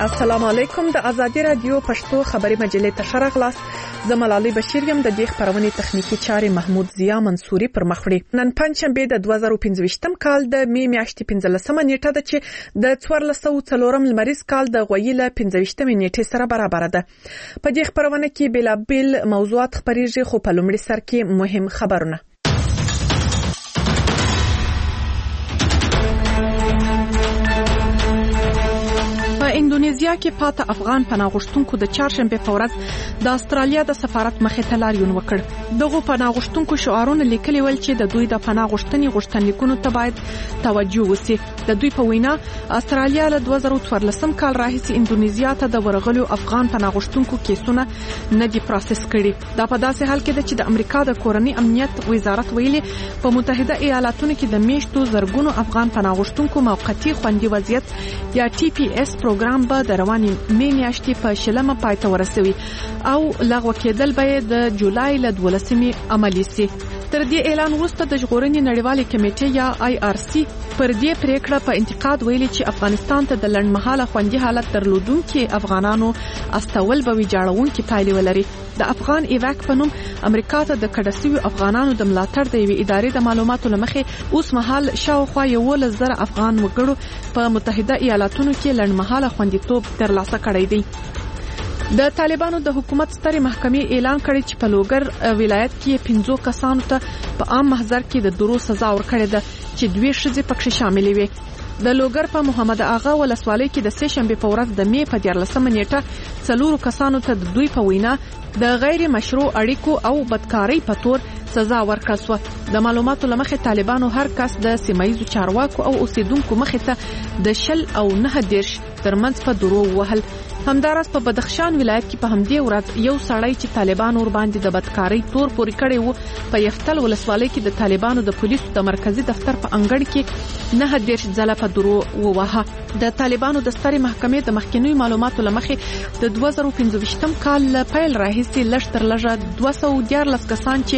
السلام علیکم. د ازادي رادیو پښتو خبري مجلې ته شرغلاس زملالي بشیر یم. د دې خبرونه تخنیکی چاري محمود ضیا منصوري پر مخ وړي. نن پنځشنبه د 2015م کال د می میاشتې 15مه نیټه ده چې د 1404 لمریز کال د غویله 15مه نیټه سره برابر ده. په دې خبرونه کې بلابل موضوعات خبريږي، خو په لومړي سر کې مهم خبرونه. اندونیزیا کې پاته افغان پناهغښتونکو د چهارشنبه په ورځ د استرالیا د سفارت مخې ته لاریون وکړ. دغه پناهغښتونکو شعارونه لیکلي ول چې د دوی د پناهغښتنې غوښتنلیکونو ته باید توجه وشي. د دوی په وینا استرالیا له 2014 کال راهیسې اندونیزیا ته د ورغلو افغان پناهغښتونکو کیسونه نه دي پروسس کړي. دا په داسې حال کې ده چې د امریکا د کورنۍ امنیت وزارت ویلي په متحده ایالاتونو کې د میشتو زرګونو افغان پناهغښتونکو موقتی خوندي وضعیت یا TPS پروګرام به د رواني می میاشتې په شلمه پای ته ورسوي او لغوه کېدل به د جولای له 12مې عملي شي. تر دې اعلان وروسته د ژغورنې نړیوالې کمیټې یا IRC پر دې پریکړه په انتقاد ویلي چې افغانستان ته د لنډمهاله خوندي حالت درلودونکو افغانانو استول به ویجاړونکو پایلې ولري. د افغان ایواک په نوم امریکا ته د کډسیو افغانانو د ملاتړ د یوې ادارې د معلوماتو لمخې اوس مهال شاوخوا 11,000 افغان وګړو په متحده ایالاتونو کې لنډمهاله خوندیتوب ترلاسه کړی دی. د طالبانو د حکومت سترې محکمې اعلان کړی چې په لوګر ولایت کې 15 کسانو ته په عام محضر کې د درو سزا ورکړې ده چې 2 ښځې پکې شاملې وي. د لوګر په محمد اغا ولسوالۍ کې د سهشنبه په ورځ د می په 14مه نیټه 4 کسانو ته د دوی په وینا د غیر مشروع اړیکو او بدکارۍ په تور سزا ورکړل شو. د معلوماتو لمخې طالبانو هر کس د سیمایي چارواکو او اوسیدونکو مخې ته د 0 او 9 ترمنځ په درو وهل. همدارس په بدخشان ولایت کې په همدې ورځ یو سړی چې طالبانو ور باندې د بدکارۍ تور پورې کړی وو په یفتل ولسوالۍ کې د طالبانو د پولیسو د مرکزی دفتر په انګړ کې 9 ځله په درو ووهه. د طالبانو د سترې محکمې د مخکنیو معلوماتو لمخې د 2015م کال پیل راهیسې لږ تر لږه 214 کسان چې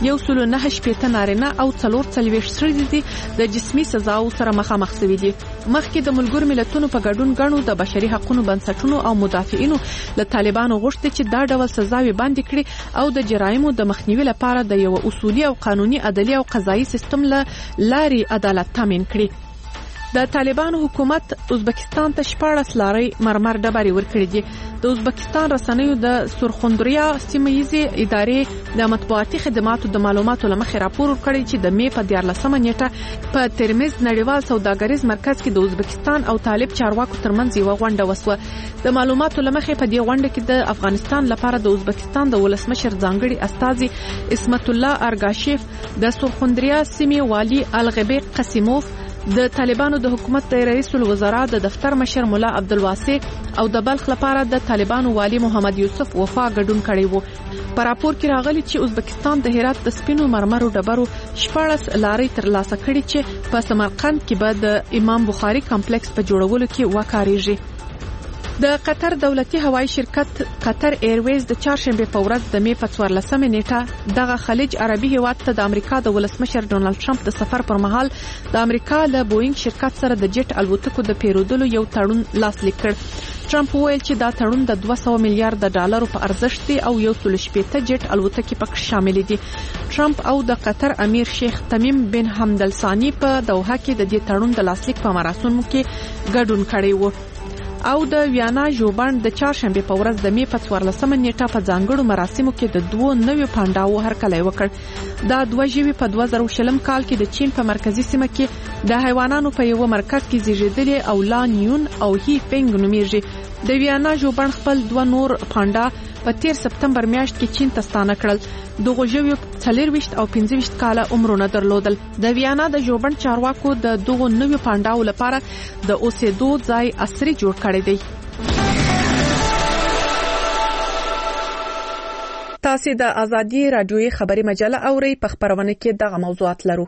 109 نارینه او 440 ښځې دي د جسمي سزاو سره مخامخ شوي دي. مخکې د ملګرو ملتونو په ګډون غنو د بشري حقوقو بنسټونو او مدافعینو له طالبانو غوښتي چې دا ډول سزاوي باندې کړي او د جرایمو د مخنیوي لپاره د یو اصولي او قانوني عدالي او قضایي سیستم لاري عدالت تامین کړي. د طالبانو حکومت ازبکستان ته 14 لاري مرمر ډبرې ورکړې دي. د ازبکستان رسنیو د سرخندریا سیمایي ادارې د مطبوعاتي خدماتو د معلوماتو لمخې راپور ورکړی چې د می په 14مه نیټه په ترمز نړیوال سوداګریز مرکز کې د ازبکستان او طالب چارواکو ترمنځ یو غونډه وسوه. د معلوماتو لمخې په دې غونډه کې د افغانستان لپاره د ازبکستان د ولسمشر ځانګړي استازي اسمت الله ارګاشیف، د سرخندریا سیمې والی الغبیق قسیموف، د طالبانو د حکومت د رئیس الوزرا د دفتر مشر مولا عبدالواسع او د بلخ لپاره د طالبانو والی محمد یوسف وفا ګډون کړی وو. په راپور کې راغلی چې ازبکستان د هرات د سپینو مرمرو ډبرو 14 لاري ترلاسه کړي چې په سمرقند کې به د امام بخاري کمپلیکس په جوړولو کې وکارېږي. د قطر دولتي هوایي شرکت قطر ایرویز د چهارشنبه په ورځ د می په 14مه نیټه دغه خلیج عربي هیواد ته د امریکا د ولسمشر ډونالد ټرمپ د سفر پر مهال د امریکا له بوئنګ شرکت سره د جټ الوتکو د پیرودلو یو تړون لاسلیک کړ. ټرمپ وویل چې دا تړون د 200 میلیارډ ډالرو په ارزښت دی او 160 جټ الوتکې پکې شامل دي. ټرمپ او د قطر امیر شیخ تمیم بن حمد الثانی په دوحه کې د دې تړون د لاسلیک په مراسمو کې ګډون کړی وو. او د ویانا ژوبڼ د چهارشنبه په ورځ د می په 14مه نیټه په ځانګړو مراسمو کې د 2 نویو پانډاو هرکلی وکړ. دا 2 ژوي په 2000 کال کې د چین په مرکزی سیمه کې د حیواناتو په یو مرکز کې زیږیدلي او لانیون او هی فنګ نومیږي. د ویانا ژوبڼ خپل 2 نور پانډا په 13 سپتمبر میاشت کې چین ته ستانه کړل. دغه ژوي 24 او 25 کاله عمرونه درلودل. د ویانا د ژوبڼ چارواکو د دغه نویو پانډاو لپاره د اوسېدو ځای عصري جوړ کړی دی. تاسو د ازادي رادیوي خبري مجله اورئ. په خبرونه کې دغه موضوعات لرو.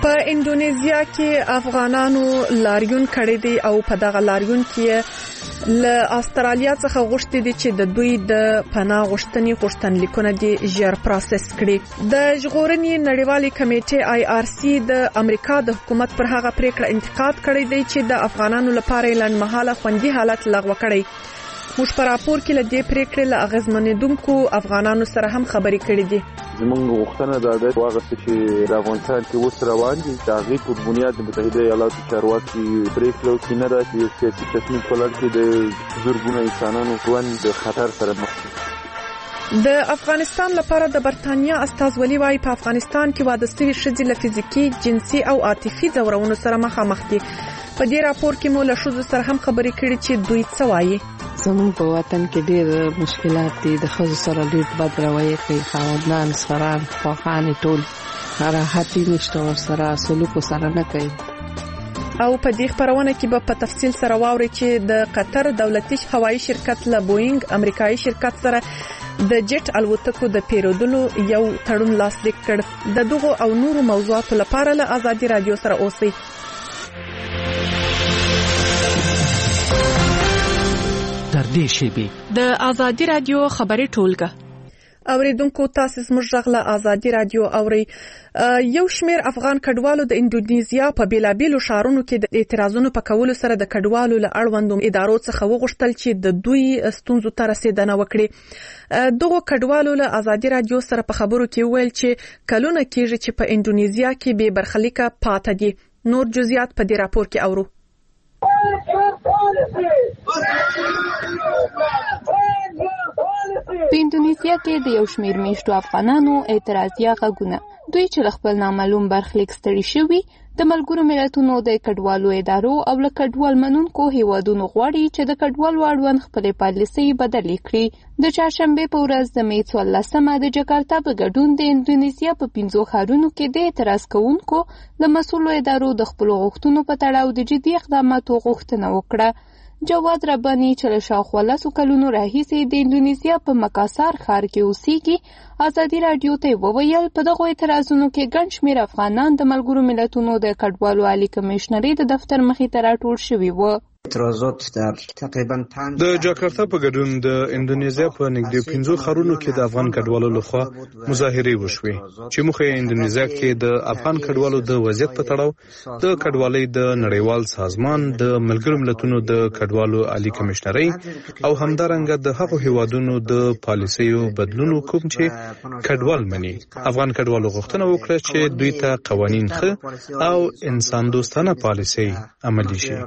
په انډونیزیا کې افغانانو لاریون کړی دی او په دغه لاریون کې له استرالیا څخه غوښتي دي چې د دوی د پناه غوښتنې غوښتنلیکونه دي ژر پروسس کړي. د ژغورنې نړیوالې کمیټې IRC د امریکا د حکومت پر هغه پریکړه انتقاد کړی دی چې د افغانانو لپاره لنډمهاله خوندي حالت لغوه کړی. موږ په راپور کې له دې پریکړې له اغیزمنېدونکو افغانانو سره هم خبرې کړې دي. زموږ غوښتنه دا ده چې د افغانستان کې اوس روان دي د هغې په بنیاد د متحده ایالاتو چارواکي پریکړه وکړي نه دا چې یو سیاسي تصمیم په لړ کې د زرګونو انسانانو ژوند د خطر سره مخ دي. د افغانستان لپاره د برتانیا استازولي وايي په افغانستان کې واده شوي ښځې له فزیکي، جنسي او عاطفي ځورونو سره مخامخ دي. په دې راپور کې مو له ښځو سره هم خبرې کړې چې دوی څه وایي. زموږ په وطن کې ډېر مشکلات دي، د ښځو سره ډېر بد رویه کوي، خاوندان، سفران، خواخانې ټول راحتي نشته ورسره، سلوک سره نه کوي. او په دې خبرونه کې به په تفصیل سره واوري چې د قطر دولتي هوایي شرکت له بوئنګ امریکایي شرکت سره د جټ الوتکو د پیرودلو یو تړون لاسلیک کړ. د دغو او نورو موضوعاتو لپاره له آزادي رادیو سره اوسئ. د آزادي رادیو خبري ټولګه اوریدونکو تاسو زموږ غږ له آزادي رادیو اوري. یو شمیر افغان کډوالو د انډونیزیا په بیلابیلو ښارونو کې د اعتراضونو په کولو سره د کډوالو له اړوندو ادارو څخه وغوښتل چې د دوی ستونزو ته رسیدنه وکړي. دغه کډوالو له آزادي رادیو سره په خبرو کې ویل چې کلونه کېږي چې په انډونیزیا کې بې برخلیکه پاتې دي. نور جزئیات په دې راپور کې اورو. په انډونیزیا کې د یو شمېر میشتو افغانانو اعتراضي غږونه دوی چې له خپل نامعلوم برخلیک ستړي شوي د ملګرو ملتونو د کډوالو ادارو او له کډوال منونکو هیوادونو غواړي چې د کډوالو اړوند خپلې پالیسۍ بدلې کړي. د چهارشنبې په ورځ د مې 14 د جکارتا په ګډون د انډونیزیا په 5 ښارونو کې د اعتراض کوونکو له مسؤلو ادارو د خپلو غوښتنو په تړاو د جدي اقداماتو غوښتنه وکړه. جواد رباني چې له شاوخوا 10 کلونو راهیسې د انډونیزیا په مکاسار ښار کې اوسېږي آزادي رادیو ته وویل په دغو اعتراضونو کې ګڼ شمېر افغانان د ملګرو ملتونو د کډوالو عالي کمیشنرۍ د دفتر مخې ته راټول شوي وو. د جاکارتا په ګډون د انډونیزیا په نږدې 15 ښارونو کې د افغان کډوالو لخوا مظاهرې وشوې چې موخه یې انډونیزیا کې د افغان کډوالو د وضعیت په تړاو د کډوالۍ د نړیوال سازمان د ملګرو ملتونو د کډوالو عالی کمیشنرۍ او همدارنګه د هغو هیوادونو د پالیسیو بدلونو کوم چې کډوال مني. افغان کډوالو غوښتنه وکړه چې دوی ته قوانین ښه او انسان دوستانه پالیسي عملي شي.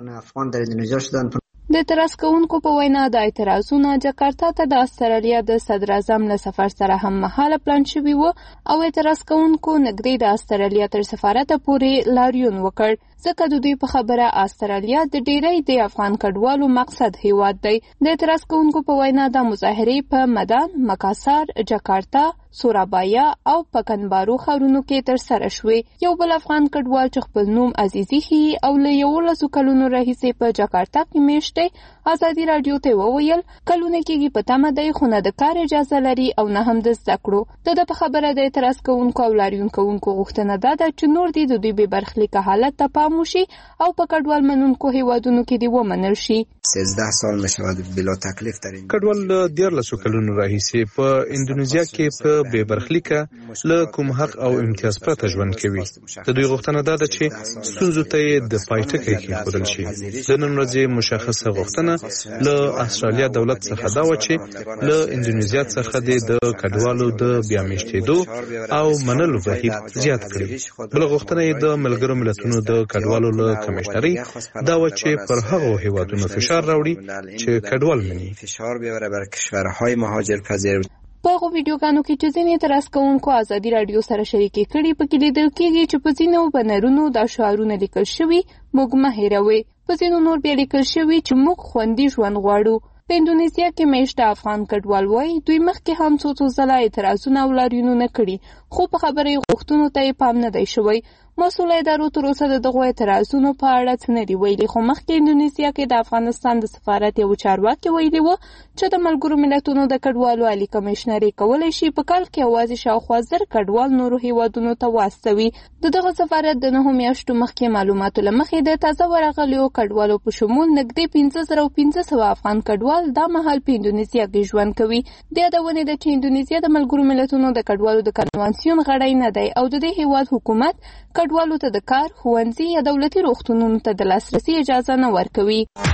د اعتراض کوونکو په وینا د اعتراضونو جکارتا ته د استرالیا د صدر اعظم له سفر سره هم مهاله پلان شوی و او اعتراض کوونکو نږدې د استرالیا تر سفارت پورې لاریون وکړ ځکه د دوی په خبره استرالیا د ډیری د افغان کډوالو مقصد هیواد دی. د اعتراض کوونکو په وینا د مظاهرې په مدان، مکاسار، جکارتا، سورابایا او پکنبارو ښارونو کې تر سره شوې. یو بل افغان کډوال چې خپل نوم عزیزي ښیي او له 11 کلونو راهیسې په جکارتا کې میشت دی آزادي رادیو ته وویل کلونه کېږي په تمه دی خو نه د کار اجازه لري او نه هم د زده کړو. د په خبره د اعتراض کوونکو او لاریون کوونکو غوښتنه دا ده چې نور دي د دوی بې برخلیکه حالت ته پام وشي او په کډوال منونکو هیوادونو کې دې ومنل شي. 13 سال میشود بلا تکلیف در این کډوال له 14 کلونو راهیسې په انډونیزیا کې په بې برخلیکه له کوم حق او امتیاز پرته ژوند کوي. د دوی غوښتنه دا ده چې ستونزو ته د پای ټکی کېښودل شي. د نن ورځې مشخصه غوښتنه له استرالیا دولت څخه دا و چې له انډونیزیا څخه د کډوالو د بیا میشتېدو او منلو بهیر زیات کړي. بل غوښتنه یې د ملګرو ملتونو د کډوالو له کمیشنرۍ دا و چې پر هغو هیوادونو فشار راوړي چې کډوال مني. فشار بیاره بر کشورهای مهاجر پذیر. په هغو ویډیوګانو کې چې ځینې اعتراض کوونکو آزادي رادیو سره شریکې کړي پکې لیدل کېږي چې په ځینو بنرونو دا شعارونه لیکل شوي موږ مه هېروئ، په ځینو نور بیا لیکل شوي چې موږ خوندي ژوند غواړو. په انډونیزیا کې میشته افغان کډوال وایي دوی مخکې هم څو ځله اعتراضونه او لاریونونه کړي خو په خبره یې غوښتنو ته پام نه دی شوی. مسؤل ادارو تر اوسه د دغو اعتراضونو په اړه څه نه دي ویلي، خو مخکې اندونیزیا کې د افغانستان د سفارت یو چارواکي ویلي و چې د ملګرو ملتونو د کډوالو عالی کمشنري کولی شي په کال کې یوازې شاوخوا 1000 کډوال نورو هیوادونو ته واستوي. د دغه سفارت د 9 میاشتو مخکې معلوماتو له مخې د تازه ورغلیو کډوالو په شمول نږدې 15500 افغان کډوال دا مهال په اندونیزیا کې ژوند کوي. د یادونې ده چې اندونیزیا د ملګرو ملتونو د کډوالو د کنوانسیون غړی نه دی او د دې هیواد حکومت کډوالو ته د کار، ښوونځي یا دولتي روغتونونو ته د لاسرسي اجازه نه ورکوي.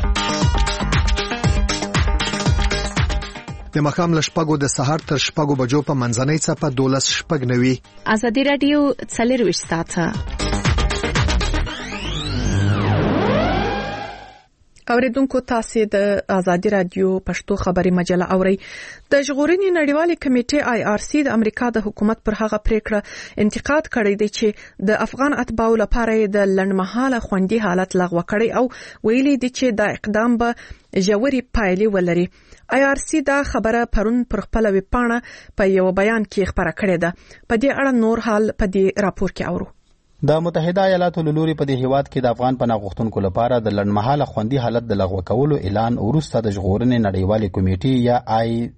د ماښام له 6 د سهار تر 6 بجو په منځنۍ څپه 12:09. ازادي رادیو 24 ساعته. اوریدونکو تاسو د ازادي رادیو پښتو خبري مجله اوري. د ژغورنې نړیوالې کمیټې IRC د امریکا د حکومت پر هغه پریکړه انتقاد کړی دی چې د افغان اتباعو لپاره د لنډمهاله خوندي حالت لغوه کړی او ویلي دی چې دا اقدام به ژورې پایلې ولري. IRC دا خبره پرون پر خپل ویبپاڼه په یو بیان کې خبره کړې ده. په دې اړه نور حال په دې راپور کې اورو. د متحده ایالاتو له لوري په دې هیواد کې د افغان پناه غوښتونکو لپاره د لنډمهاله خوندي حالت د لغوه کولو اعلان وروسته د ژغورنې نړیوالې کمیټې یا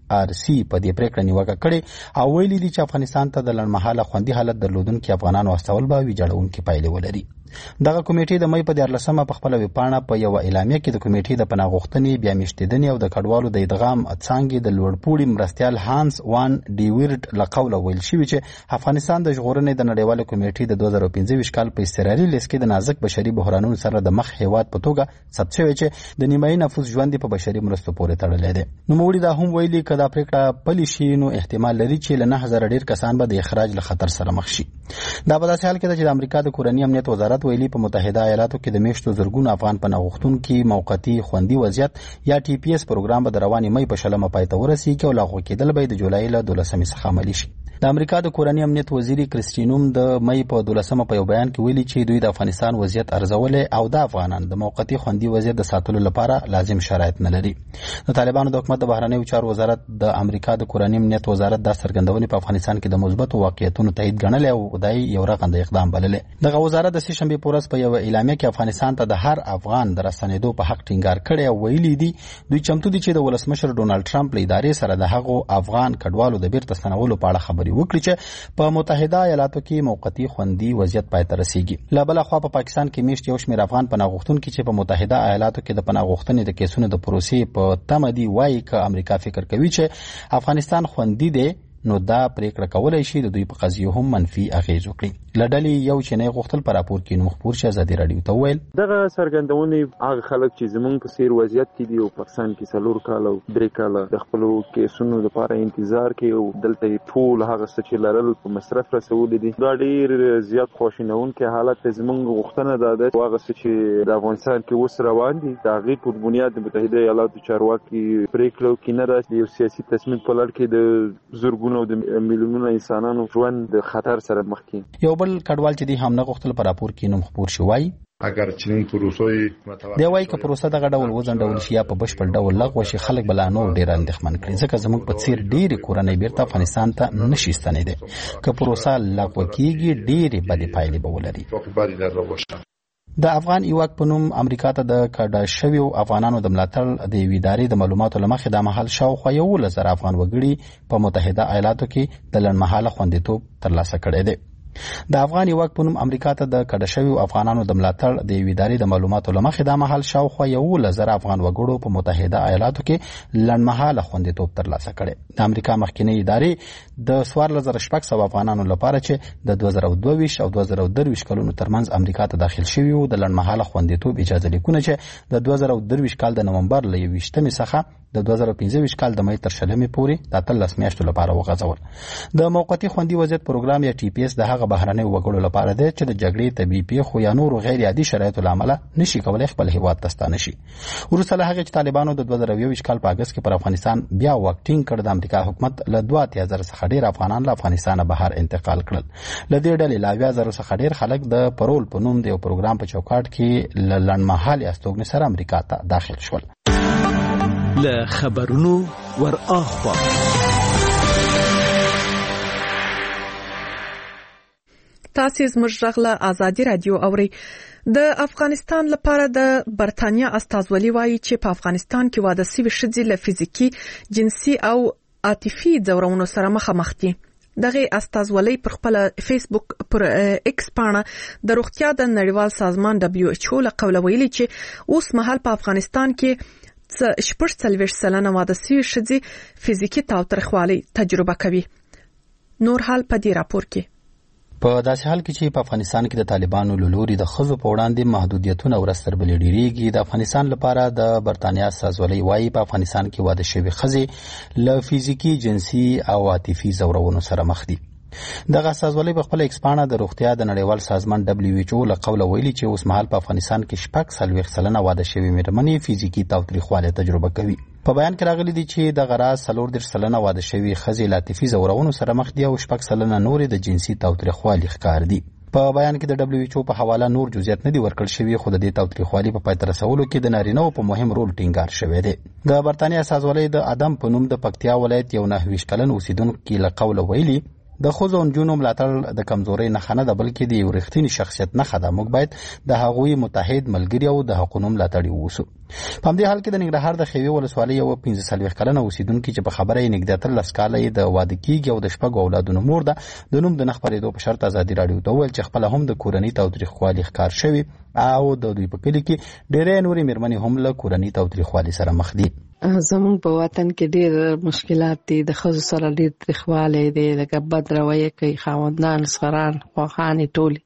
IRC په دې پریکړه نیوکه کړې او ویلي دي چې افغانستان ته د لنډمهاله خوندي حالت درلودونکو افغانانو واستول به ویجاړونکې پایلې ولري. دغه کمیټې د مې په 14مه په خپل ویبپاڼه په یو اعلامیه کې د کمیټې د پناه غوښتنې بیا میشتېدنې او د کډوالو د ادغام څانګې د لوړپوړي مرستیال هانس وان ډیویرټ له قوله ویل شوی چې افغانستان د ژغورنې د نړیوالې کمیټې د 2015 کال په اضطراري لیست کې د نازک بشري بحرانونو سره د مخ هیواد په توګه ثبت شوی چې د نیمایي نفوس ژوند په بشري مرستو پورې تړلی دی. نوموړي دا هم ویلي که دا پریکړه پلي شي نو احتمال لري چې له 9000 ډیر کسان به د اخراج له خطر سره مخ شي. دا په داسې حال کې ده چې د امریکا د کورني امنیت وزارت ویلي په متحده ایالاتو کې د میشتو زرګونو افغان پناه غوښتونکو موقتی خوندي وضعیت یا TPS پروګرام به د رواني مې په شلمه پای ته ورسیږي او لاغو کېدل به د جولای له 12 څخه عملي شي. د امریکا د کورني امنیت وزیر کریسټینوم د مې په 12 په یو بیان کې ویلي چې دوی د افغانستان وضعیت ارزولې او د افغانان د موقتی خوندي وضعیت د ساتلو لپاره لازم شرایط نه لري. د طالبانو د حکومت د بهرنیو چارو وزارت د امریکا د کورني امنیت وزارت د څرګندونې په افغانستان کې د مثبت واقعیتونو تایید ګڼل او دای یو رغنده اقدام بللې. دغه وزارت د سه شنبه په ورځ په یو اعلامیه کې افغانستان ته د هر افغان د راستنېدو په حق ټینګار کړی او ویلي دي دوی چمتو دي چې د ولسمشر ډونالد ټرمپ له ادارې سره د هغو افغان کډوالو د بیرته ستنولو په اړه خبرې وکړي چې په متحده ایالاتو کې موقتی خوندي وضعیت پای ته رسیږي. لا بل خو په پاکستان کې میشت یو شمېر افغان پناه غوښتونکو چې په متحده ایالاتو کې د پناه غوښتنې د کیسونو د پروسې په تمه دي وایي چې امریکا فکر کوي چې افغانستان خوندي دی نو دا پریکړه کولای شي د دوی په قضیه هم منفي اغیز وکړي. لډلې یو چې نه غوښتل پر راپور کې نو خبر شي ازادي رادیو ته ویل دغه څرګندونې هغه خلک چې زمونږ په سیر وضعیت کې دي او پاکستان کې 4 کال او 3 کال د خپل کیسونو لپاره انتظار کوي او دلته ټول هغه څه چې لرل په مصرف رسول دي. دا ډیر زیات خوشینونکې حالت زمونږ غوښتنه ده هغه څه چې د افغانستان کې اوس روان دي د هغې په بنیاد د متحده ایالاتو چارواکي پریکړه کوي نه د یو سیاسي تصمیم په لړ کې د زرګونو د میلیونونو انسانانو ژوند د خطر سره مخ کړي. یو بل کډوال چې دی هم نه غوښتل پر راپور کې نوم خبر شوی اگر چنین پروسې دی وایي که پروسه دغه ډول وځنډول شي یا په بشپړ ډول لغوه شي خلک بل نور ډیر اندېښمن کړي ځکه زموږ په څیر ډېری کورنۍ بیرته افغانستان ته نشي ستنېدی. که پروسه لغوه کیږي ډېرې بدې پایلې به ولري. د افغان ایواک په نوم امریکا ته د کډه شویو افغانانو د ملاتړ د ادارې د معلوماتو لمخې د محل شاوخوا 11,000 افغان وګړي په متحده ایالاتو کې د لنډمهاله خوندیتوب ترلاسه کړی دی. د افغان ایواک په نوم امریکا ته د کډه شویو افغانانو د ملاتړ د ادارې د معلوماتو لمخې د محل شاوخوا 11,000 افغان وګړو په متحده ایالاتو کې لنډمهاله خوندیتوب ترلاسه کړی. د امریکا مخکینی ادارې د 14,600 افغانانو لپاره چې د 2022 او 2023 کلونو ترمنځ امریکا ته داخل شوي وو د لنډمهاله خوندیتوب اجازه لیکونه چې د 2023 کال د نومبر له 21 څخه د 2015 کال د مې تر شلمې پورې د 13 میاشتو لپاره وغځول. د موقتی خوندي وضعیت پروګرام یا TPS د هغه بهرنۍ وګړو لپاره دی چې د جګړې طبيعي پیښو یا نورو غیر عادي شرایطو له امله نشي کولای خپل هیواد ته ستانه شي. وروسته له هغه چې طالبانو د 2021 کال په اگست کې پر افغانستان بیا وکټینګ کړ د امریکا حکومت له 2,000 څخه ډیر افغانان له افغانستانه بهر انتقال کړل. له دې ډلې لا 2,000 څخه ډیر خلک د پرول په نوم د یو پروګرام په چوکاټ کې لنډمهالي استوګنې سره امریکا ته داخل شول. له خبرونو ور اخوا تاسو زموږ غږ له آزادي رادیو اورئ. د افغانستان لپاره د برتانیا استازولي وایي چې په افغانستان کې واده سوي ښځې له فزیکی، جنسي او عاطفي ځورونو سره مخامخ دي. دغه استازولي پر خپل فیسبوک پر ایکس پاڼه د روغتیا د نړیوال سازمان WHO له قوله ویلي چې اوس مهال په افغانستان کې 46% واده سوي ښځې فزیکی تاوتریخوالي تجربه کوي. نور حال په دې راپور کې. په داسې حال کې چې په افغانستان کې د طالبانو له لوري د ښځو په وړاندې محدودیتونه ورځ تر بلې ډېرېږي، د افغانستان لپاره د برتانیا استازولۍ وایي په افغانستان کې واده شوې ښځې له فزیکي، جنسي او عاطفي ځورونو سره مخ دي. دغه استازولۍ په خپل ایکس پاڼه د روغتیا د نړیوال سازمان WHO له قوله ویلي چې اوس مهال په افغانستان کې 46% واده شوې مېرمنې فزیکي تاوتریخوالی تجربه کوي. په بیان کې راغلي دي چې دغه راز 34% واده شوې ښځې له عاطفي ځورونو سره مخ دي او 6% نورې د جنسي تاوتریخوالي ښکار دي. په بیان کې د WHO په حواله نور جزئیات نه دي ورکړل شوي، خو د دې تاوتریخوالي په پای ته رسولو کې د نارینه‌و په مهم رول ټینګار شوی دی. د برتانیا استازولۍ د ادم په نوم د پکتیا ولایت یو 29 کلن اوسیدونکي له قوله ویلي د ښځو او نجونو ملاتړ د کمزورۍ نښه نه ده، بلکې د یو رښتیني شخصیت نښه ده. موږ باید د هغوی متحد ملګري او د حقونو ملاتړي واوسو. په همدې حال کې د ننګرهار د خیوي ولسوالۍ یو 45 کلنه اوسیدونکي چې په خبره یې نږدې 13 کاله یې د واده کېږي او د 6 اولادونو مور ده، د نوم د نه خپرېدو په شرط ازادي راډیو ته وویل چې خپله هم د کورنۍ تاوتریخوالي ښکار شوي او د دوی په کلي کې ډېرې نورې مېرمنې هم له کورنۍ تاوتریخوالي سره مخ دي. زموږ په وطن کې ډېر مشکلات دي، د ښځو سره ډېر تریخوالی دی، لکه بد رویه کوي، خاوندان، سخران، خواښانې ټولې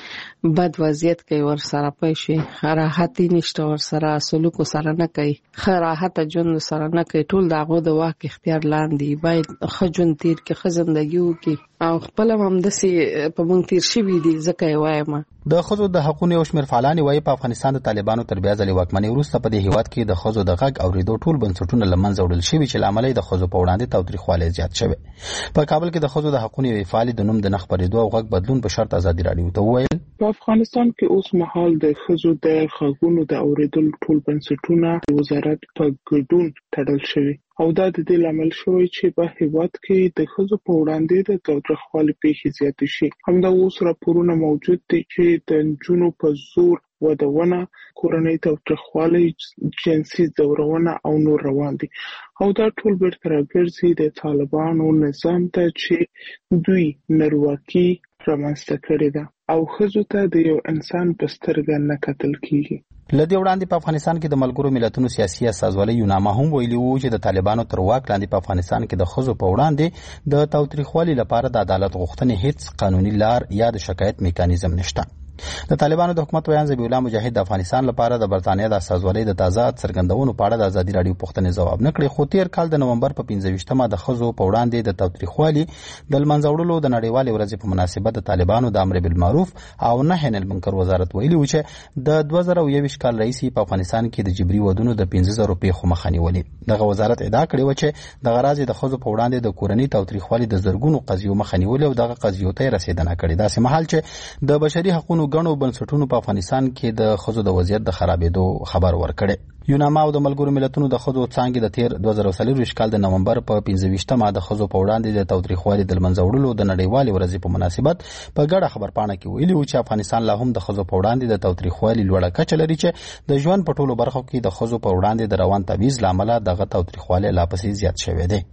بد وضعیت کوي ورسره پوه شوې، راحتي نشته ورسره، سلوک سره نه کوي، ښه راحته ژوند سره نه کوي. ټول د هغو د واک اختیار لاندې باید ښه ژوند تېر کړي، ښه زندګي وکړي او خپله هم همداسې په موږ تېر شوي دي. ځکه یې وایم د ښځو د حقونو یو شمېر فعالانې وایي په افغانستان د طالبانو تر بیا ځلې واکمنۍ وروسته په دې هېواد کې د ښځو د غږ اورېدو ټول بنسټونه له منځه وړل شوي چې له امله یې د ښځو په وړاندې تاوتریخوالی زیات شوی. په کابل کې د ښځو د حقونو یوې فعالې د نوم د نه خپرېدو او غږ بدلون په شرط ازادي راډیو ته وویل په افغانستان کې اوس مهال د ښځو د غږونو د اورېدلو ټول بنسټونه د وزارت په ګډون تړل شوي او دا د دې لامل شوی چې په هېواد کې د ښځو په وړاندې د تاوتریخوالي پیښې زیاتې شي. همدا اوس راپورونه موجود دي چې د نجونو په زور ودونه، کورنۍ تاوتریخوالی، جنسي ځورونه او نور روان دي او دا ټول بیرته راګرځي د طالبانو نظام ته چې دوی نارواکي رامنځته کړې ده او ښځو ته د یو انسان په سترګه نه کتل کیږي. له دې وړاندې په افغانستان کې د ملګرو ملتونو سیاسي استازولۍ یوناما هم ویلي وو چې د طالبانو تر واک لاندې په افغانستان کې د ښځو په وړاندې د تاوتریخوالي لپاره د عدالت غوښتنې هیڅ قانوني لار یا د شکایت میکانیزم نشته. د طالبانو د حکومت ویان ذبیح الله مجاهد د افغانستان لپاره د برتانیا د استازولۍ د تازه څرګندونو په اړه د ازادي راډیو پوښتنې ځواب نه کړې، خو تیر کال د نومبر په 15مه د ښځو په وړاندې د تاوتریخوالي د لمنځه وړلو د نړیوالې ورځې په مناسبت د طالبانو د امر بالمعروف او نهي عن المنکر وزارت ویلي و چې د 2021 کال راهیسې په افغانستان کې د جبري ودونو د 15000 پیښو مخه نیولې. دغه وزارت ادعا کړې و چې دغه راز د ښځو په وړاندې د کورنۍ تاوتریخوالي د زرګونو قضیو مخه نیولې او دغه قضیو ته رسیدنه کړې. داسې مهال چې د بشري حقوقو غنو بنسټونو په افغانستان کې د ښځو د وضعیت د خرابېدو خبر ورکړي. یوناما او د ملګرو ملتونو د ښځو څانګې د تیر 2024 کال د نومبر په 15مه د ښځو په وړاندې د تاوتریخوالي د لمنځه وړلو د نړیوالې ورځې په مناسبت په ګډه خبرپاڼه کې ویلي و چې افغانستان لا هم د ښځو په وړاندې د تاوتریخوالي لوړه کچه لري چې د ژوند په ټولو برخو کې د ښځو په وړاندې د روان تبعیض له امله دغه تاوتریخوالي لا پسې زیات شوی دی.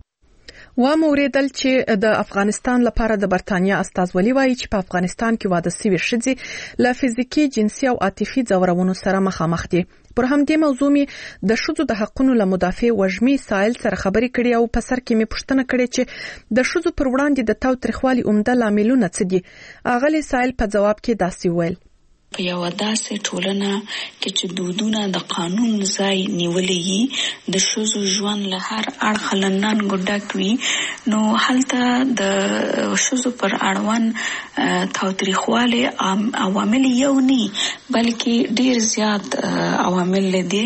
واوریدل چې د افغانستان لپاره د برتانیا استازولي وایي چې په افغانستان کې واده سوي ښځې له فزیکی، جنسي او عاطفي ځورونو سره مخامخ دي. پر همدې موضوع می د ښځو د حقوقو له مدافع وژمي سایل سره خبرې کړې او په سر کې می پوښتنه کړې چې د ښځو پر وړاندې د تاوتریخوالي عمده لاملونه څه دي. اغلی سایل په جواب کې داسې ویل: په یو داسې ټولنه کې چې دودونه د قانون ځای نیولې وي، د ښځو ژوند له هر اړخه له ننګو ډک وي، نو هلته د ښځو پر اړوند تاوتریخوالي عوامل یو نه بلکې ډیر زیات عوامل دي.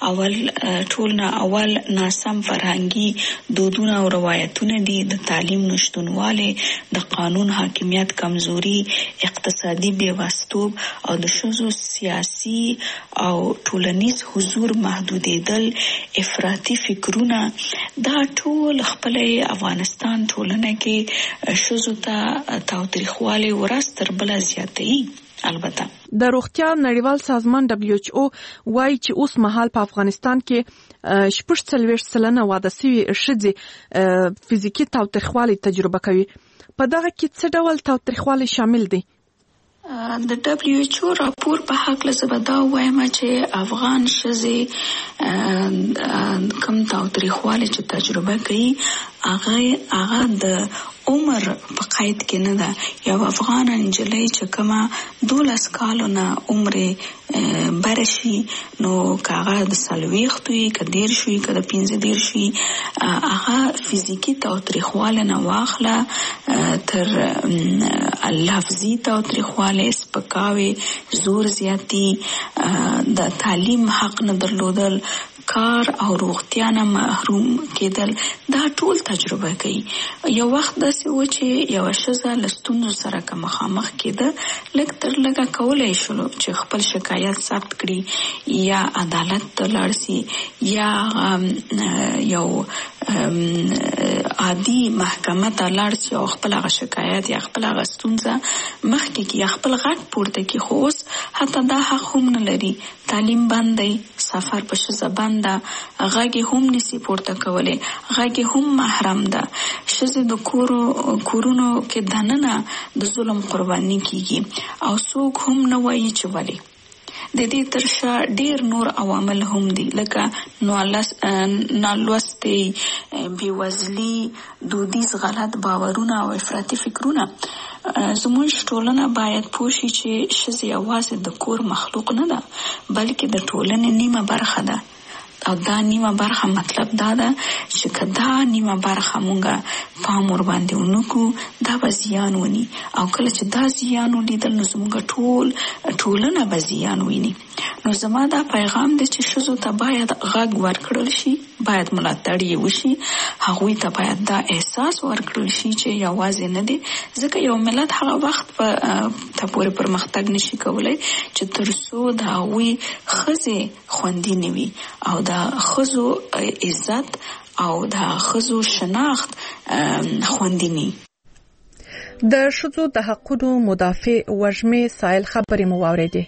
اول ناسم فرهنګي دودونه او روایتونه دي، د تعلیم نشټونواله، د قانون حاکمیت کمزوري، اقتصادي بیوستوب او د ښځو سیاسي او ټولنیز حضور محدودېدل، افراطي فکرونه. دا ټول خپل افغانستان ټولنه کې ښځو ته تاوتریخوالی ورځ تر بله زیاتوي. البته د روغتیا نړیوال سازمان WHO وایي چې اوس مهال په افغانستان کې 46% واده شوي ښځې فزیکي تاوتریخوالی تجربه کوي. په دغه کې څه ډول تاوتریخوالی شامل دي؟ د WHO راپور په حق لزبه دا وایم چې افغان ښځې کم تاوتریخوالی چې تجربه کوي هغه د عمر په قید کې نه ده. یو افغان نجلۍ چې کومه 12 کالو نه عمر برشي، نو کاغه د 40 وي، که 10 وي، که د 15 وي، هغه فزیکی تاوتریخوالی نه واخله تر لفظي تاوتریخوالی، سپکاوي، زور زیاتی، د تعلیم حق نه درلودل، کار او روغتیا نه محروم کېدل، دا ټول تجربه کوي. یو وخت داسې و چې یو ښځه له ستونزو سره که مخامخ کېده، لږ تر لږه کولی شو چې خپل شکایت ثبت کړي، یا عدالت ته لاړ شي، یا یو عادي محکمه ته لاړ شي او خپل هغه شکایت یا خپل هغه ستونزه مخکې کړي یا خپل غږ پورته کړي. خو اوس حتی دا حق هم نه لري. تعلیم بند دی، سفر په ښځه بند ده، غږ هم نشي پورته کولی، غږ هم محرم ده. ښځې د کورونو کې دننه د ظلم قرباني کیږي او څوک هم نه وایي چې ولې. د دې تر شا ډیر نور عوامل هم دي، لکه نالوستي، بېوزلي، دودیز غلط باورونه او افراطي فکرونه. زموږ ټولنه باید پوه شي چې ښځې یوازې د کور مخلوق نه ده، بلکې د ټولنې نیمه برخه ده. او دا نیمه برخه مطلب دا ده چې که دا نیمه برخه مونږه پام ور باندې ونکو، دا به زیان ونی، او کله چې دا زیان ولیدل نو زمونږ ټولنه به زیان ویني. نو زما دا پیغام دی چې ښځو ته باید غږ ورکړل شي، باید ملاتړ یې وشي، هغوی ته باید دا احساس ورکړل شي چې یوازې نه دی. ځکه یو ملت هغه وخت ته پورې پرمختګ نشي کولی چې تر څو د هغوی ښځې خوندي نه وي او د ښځو عزت او د ښځو شناخت خوندي نه. د ښځو د حقونو مدافع وژمې سایل خبرې مو واورېدې.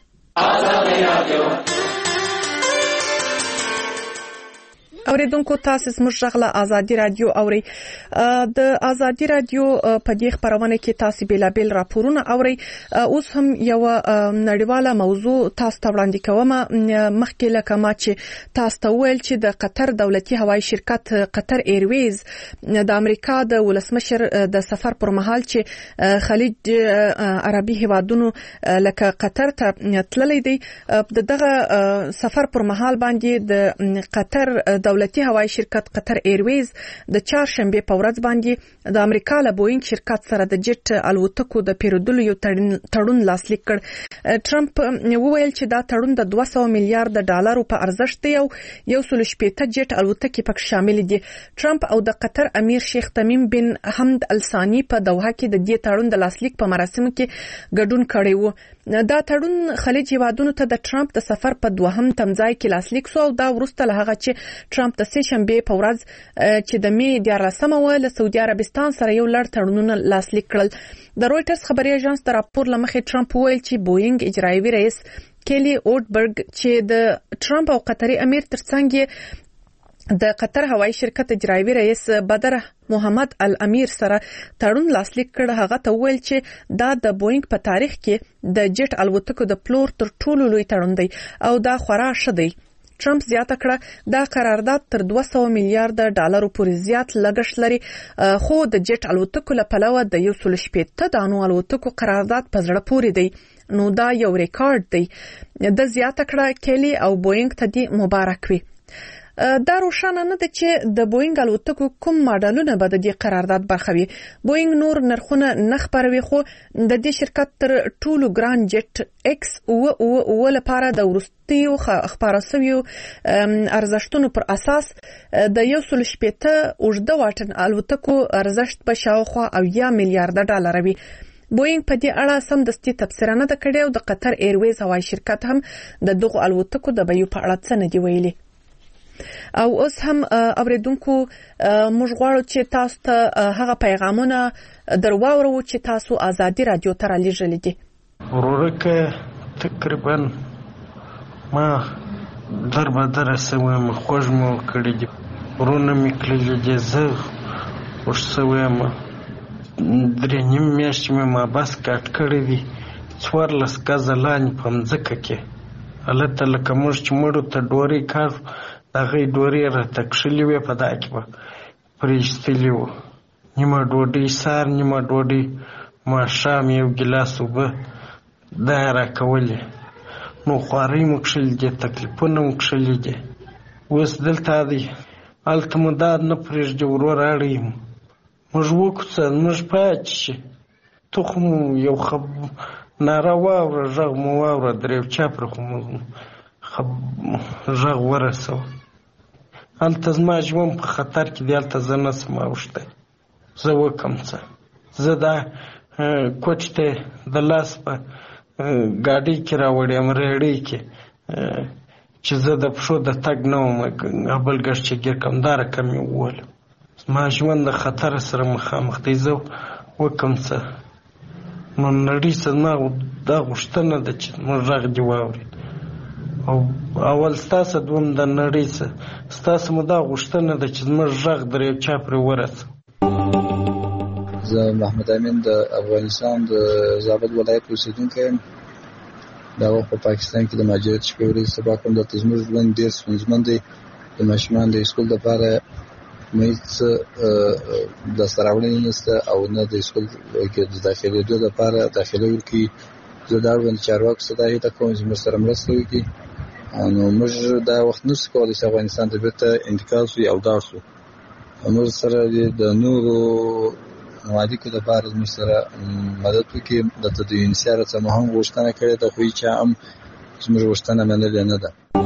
اوریدونکو تاسو زموږ غږ له ازادي رادیو اوري. د ازادي رادیو په دې خبرونه کې تاسو بیلابل راپورونه اوري. اوس هم یو نړیواله موضوع تاسو ته وړاندې کوم. مخکې لکه ما چې تاسو ته ویل چې د قطر دولتي هوایي شرکت قطر ایرویز د امریکا د ولسمشر د سفر پر مهال چې خلیج عربي هیوادونو لکه قطر ته تللی دی، دغه سفر پر مهال باندې د قطر دولتي هوایي شرکت قطر ایرویز د چهارشنبه په ورځ باندې د امریکا له بوینګ شرکت سره د جټ الوتکو د پیرودلو یو تړون لاسلیک کړ. ټرمپ وویل چې دا تړون د 200 میلیارډ ډالرو په ارزښت دی او 160 جټ الوتکې پکې شامل دي. ټرمپ او د قطر امیر شیخ تمیم بن حمد الثانی په دوحه کې د دې تړون د لاسلیک په مراسمو کې ګډون کړی و. دا تړون خلیج هیوادونو ته د ټرمپ د سفر په دوهم تمځای کې لاسلیک شو او دا وروسته له هغه چې ټرمپ د سه شنبه په ورځ چې د می 14مه له سعودي عربستان سره یو لړ تړونونه لاسلیک کړل. د رويټرز خبري اژانس د راپور لمخې ټرمپ ویل چې بوینګ اجرایي رئیس کلی اوټبرګ چې د ټرمپ او قطري امیر ترڅنګ د قطر هوایي شرکت اجرایي رئیس بدر محمد الامیر سره تړون لاسلیک کړ، هغه ته ویل چې دا د بوینګ په تاریخ کې د جټ الوتکو د پلور تر ټولو لوی تړون دی او دا خورا ښه دی. ټرمپ زیاته کړه دا قرارداد تر 200 میلیارډ ډالرو پورې زیات لګښت لري، خو د جټ الوتکو له پلوه د 160 دانو الوتکو قرارداد په زړه پورې دی. نو دا یو ریکارډ دی. د زیاته کړه کلی او بوینګ ته دی مبارک وي. دا روښانه نه ده چې د بوینګ الوتکو کوم ماډلونه به د دې قرارداد برخه وي. بوینګ نور نرخونه نه خپروي، خو د دې شرکت تر ټولو ګران جټ ایکس او لپاره د وروستیو خپاره شویو ارزښتونو پر اساس د 160 اوږده واټن الوتکو ارزښت په شاوخوا 80 میلیارډ ډالر وي. بوینګ په دې اړه سمدستي تبصره نه ده کړې او د قطر ایرویز هوایي شرکت هم د دغو الوتکو د بیو په اړه څه نه دی ویلي. او اوس هم اوریدونکو موږ غواړو چې تاسو ته هغه پیغامونه درواورو چې تاسو ازادي رادیو ته رالیږلي دي. ورورکه تقریبا ما در سویم خوږ مو کړي دي، ورونه مې کړي دي، زه خوښ سویم. 3.5 میاشتې مې مابس کاټ کړی دی، 14 ګزه لاندې په مځکه کې هلته لکه موږ چې مړو ته ډورۍ کاږو د هغې ډورۍ راته کښلې وې، په دا کې به پرې ایستلي وو. نیمه ډوډۍ سهار، نیمه ډوډۍ ماښام، یو ګیلاس اوبه دا یې راکولې. نو خوارۍ مو کښلي دي، تکلیفونه مو کښلي دي. اوس دلته دی، هلته مو دا نه پرېږدي، ورور اړوي مو. موږ وکوڅه، موږ پاتې شي. تخم یو ناره واوره، غږ مو واوره، درېو چاپره خو مو غږ ورسوه. هلته زما ژوند په خطر کې دی، هلته زه نه شم اوښتی. زه وکم څه؟ زه دا کوټ ته د لاس په ګاډۍ کې راوړیم، ریړۍ کې، چې زه د پښو د تګ نه وم، بل ګډ چې ګیر کم دا رقم یې وولم. زما ژوند د خطر سره مخامخ دی، زه وکم څه؟ نو نړۍ څه زما دا غوښتنه ده چې زموږ غږ دې واوري. او اول ستاسو، دوم د نړۍ څه ستاسو مو دا غوښتنه ده چې زموږ غږ در یو چا پرې ورسوي. زه محمد امین د افغانستان د زابل ولایت اوسېدونکی یم. دا وخت په پاکستان کې د مهاجرت شپې ورځې سبا کوم. دلته زموږ ژوند ډېر ستونزمن دی. د ماشومان د اسکول لپاره هیڅ لاسته راوړنې نشته او نه د اسکول کې د داخلېدو لپاره داخله ورکوي. زه دا اړوند چارواکو څخه دا هیله کوم چې موږ سره مرسته وکړي. نو موږ دا وخت نشو کولی چې افغانستان ته بېرته انتقال شو او لاړ شو. موږ سره د نورو ممالکو لپاره موږ سره مدد وکړي. دلته د یونیسیار څخه مو هم غوښتنه کړې ده، خو هېچا هم زموږ غوښتنه منلې نه ده.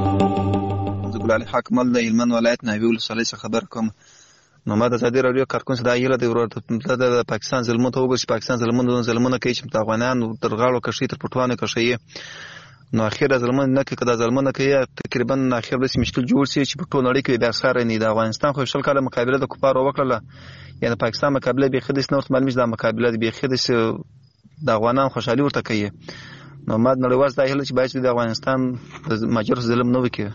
زه ګلالي حاکمل د هلمند ولایت ناوې ولسوالۍ څخه خبر کوم. نو ما د ازادي راډیو کارکون څخه دا هیله دی ورته د پاکستان ظلمونو ته وګورئ چې پاکستان ظلمونه کوي چې د افغانانو تر غاړو کښې تر پټوانو کښې. نو اخر ظلمونه نه کوي، که دا ظلمونه کوي تقریبا اخر داسې مشکل جوړ شي چې په ټول نړۍ کې بیا ساری نه. د افغانستان خو 20 کاله مقابله د کفارو وکړله، یعنې پاکستان مقابله بیخي داسې نه ورته معلومېږي چې دا مقابله بیخي داسې د افغانانو خوشحالي ورته کوي. نو ما د نړیوال دا هیله چې باید د افغانستان د مهاجرو ظلم نه وکړي.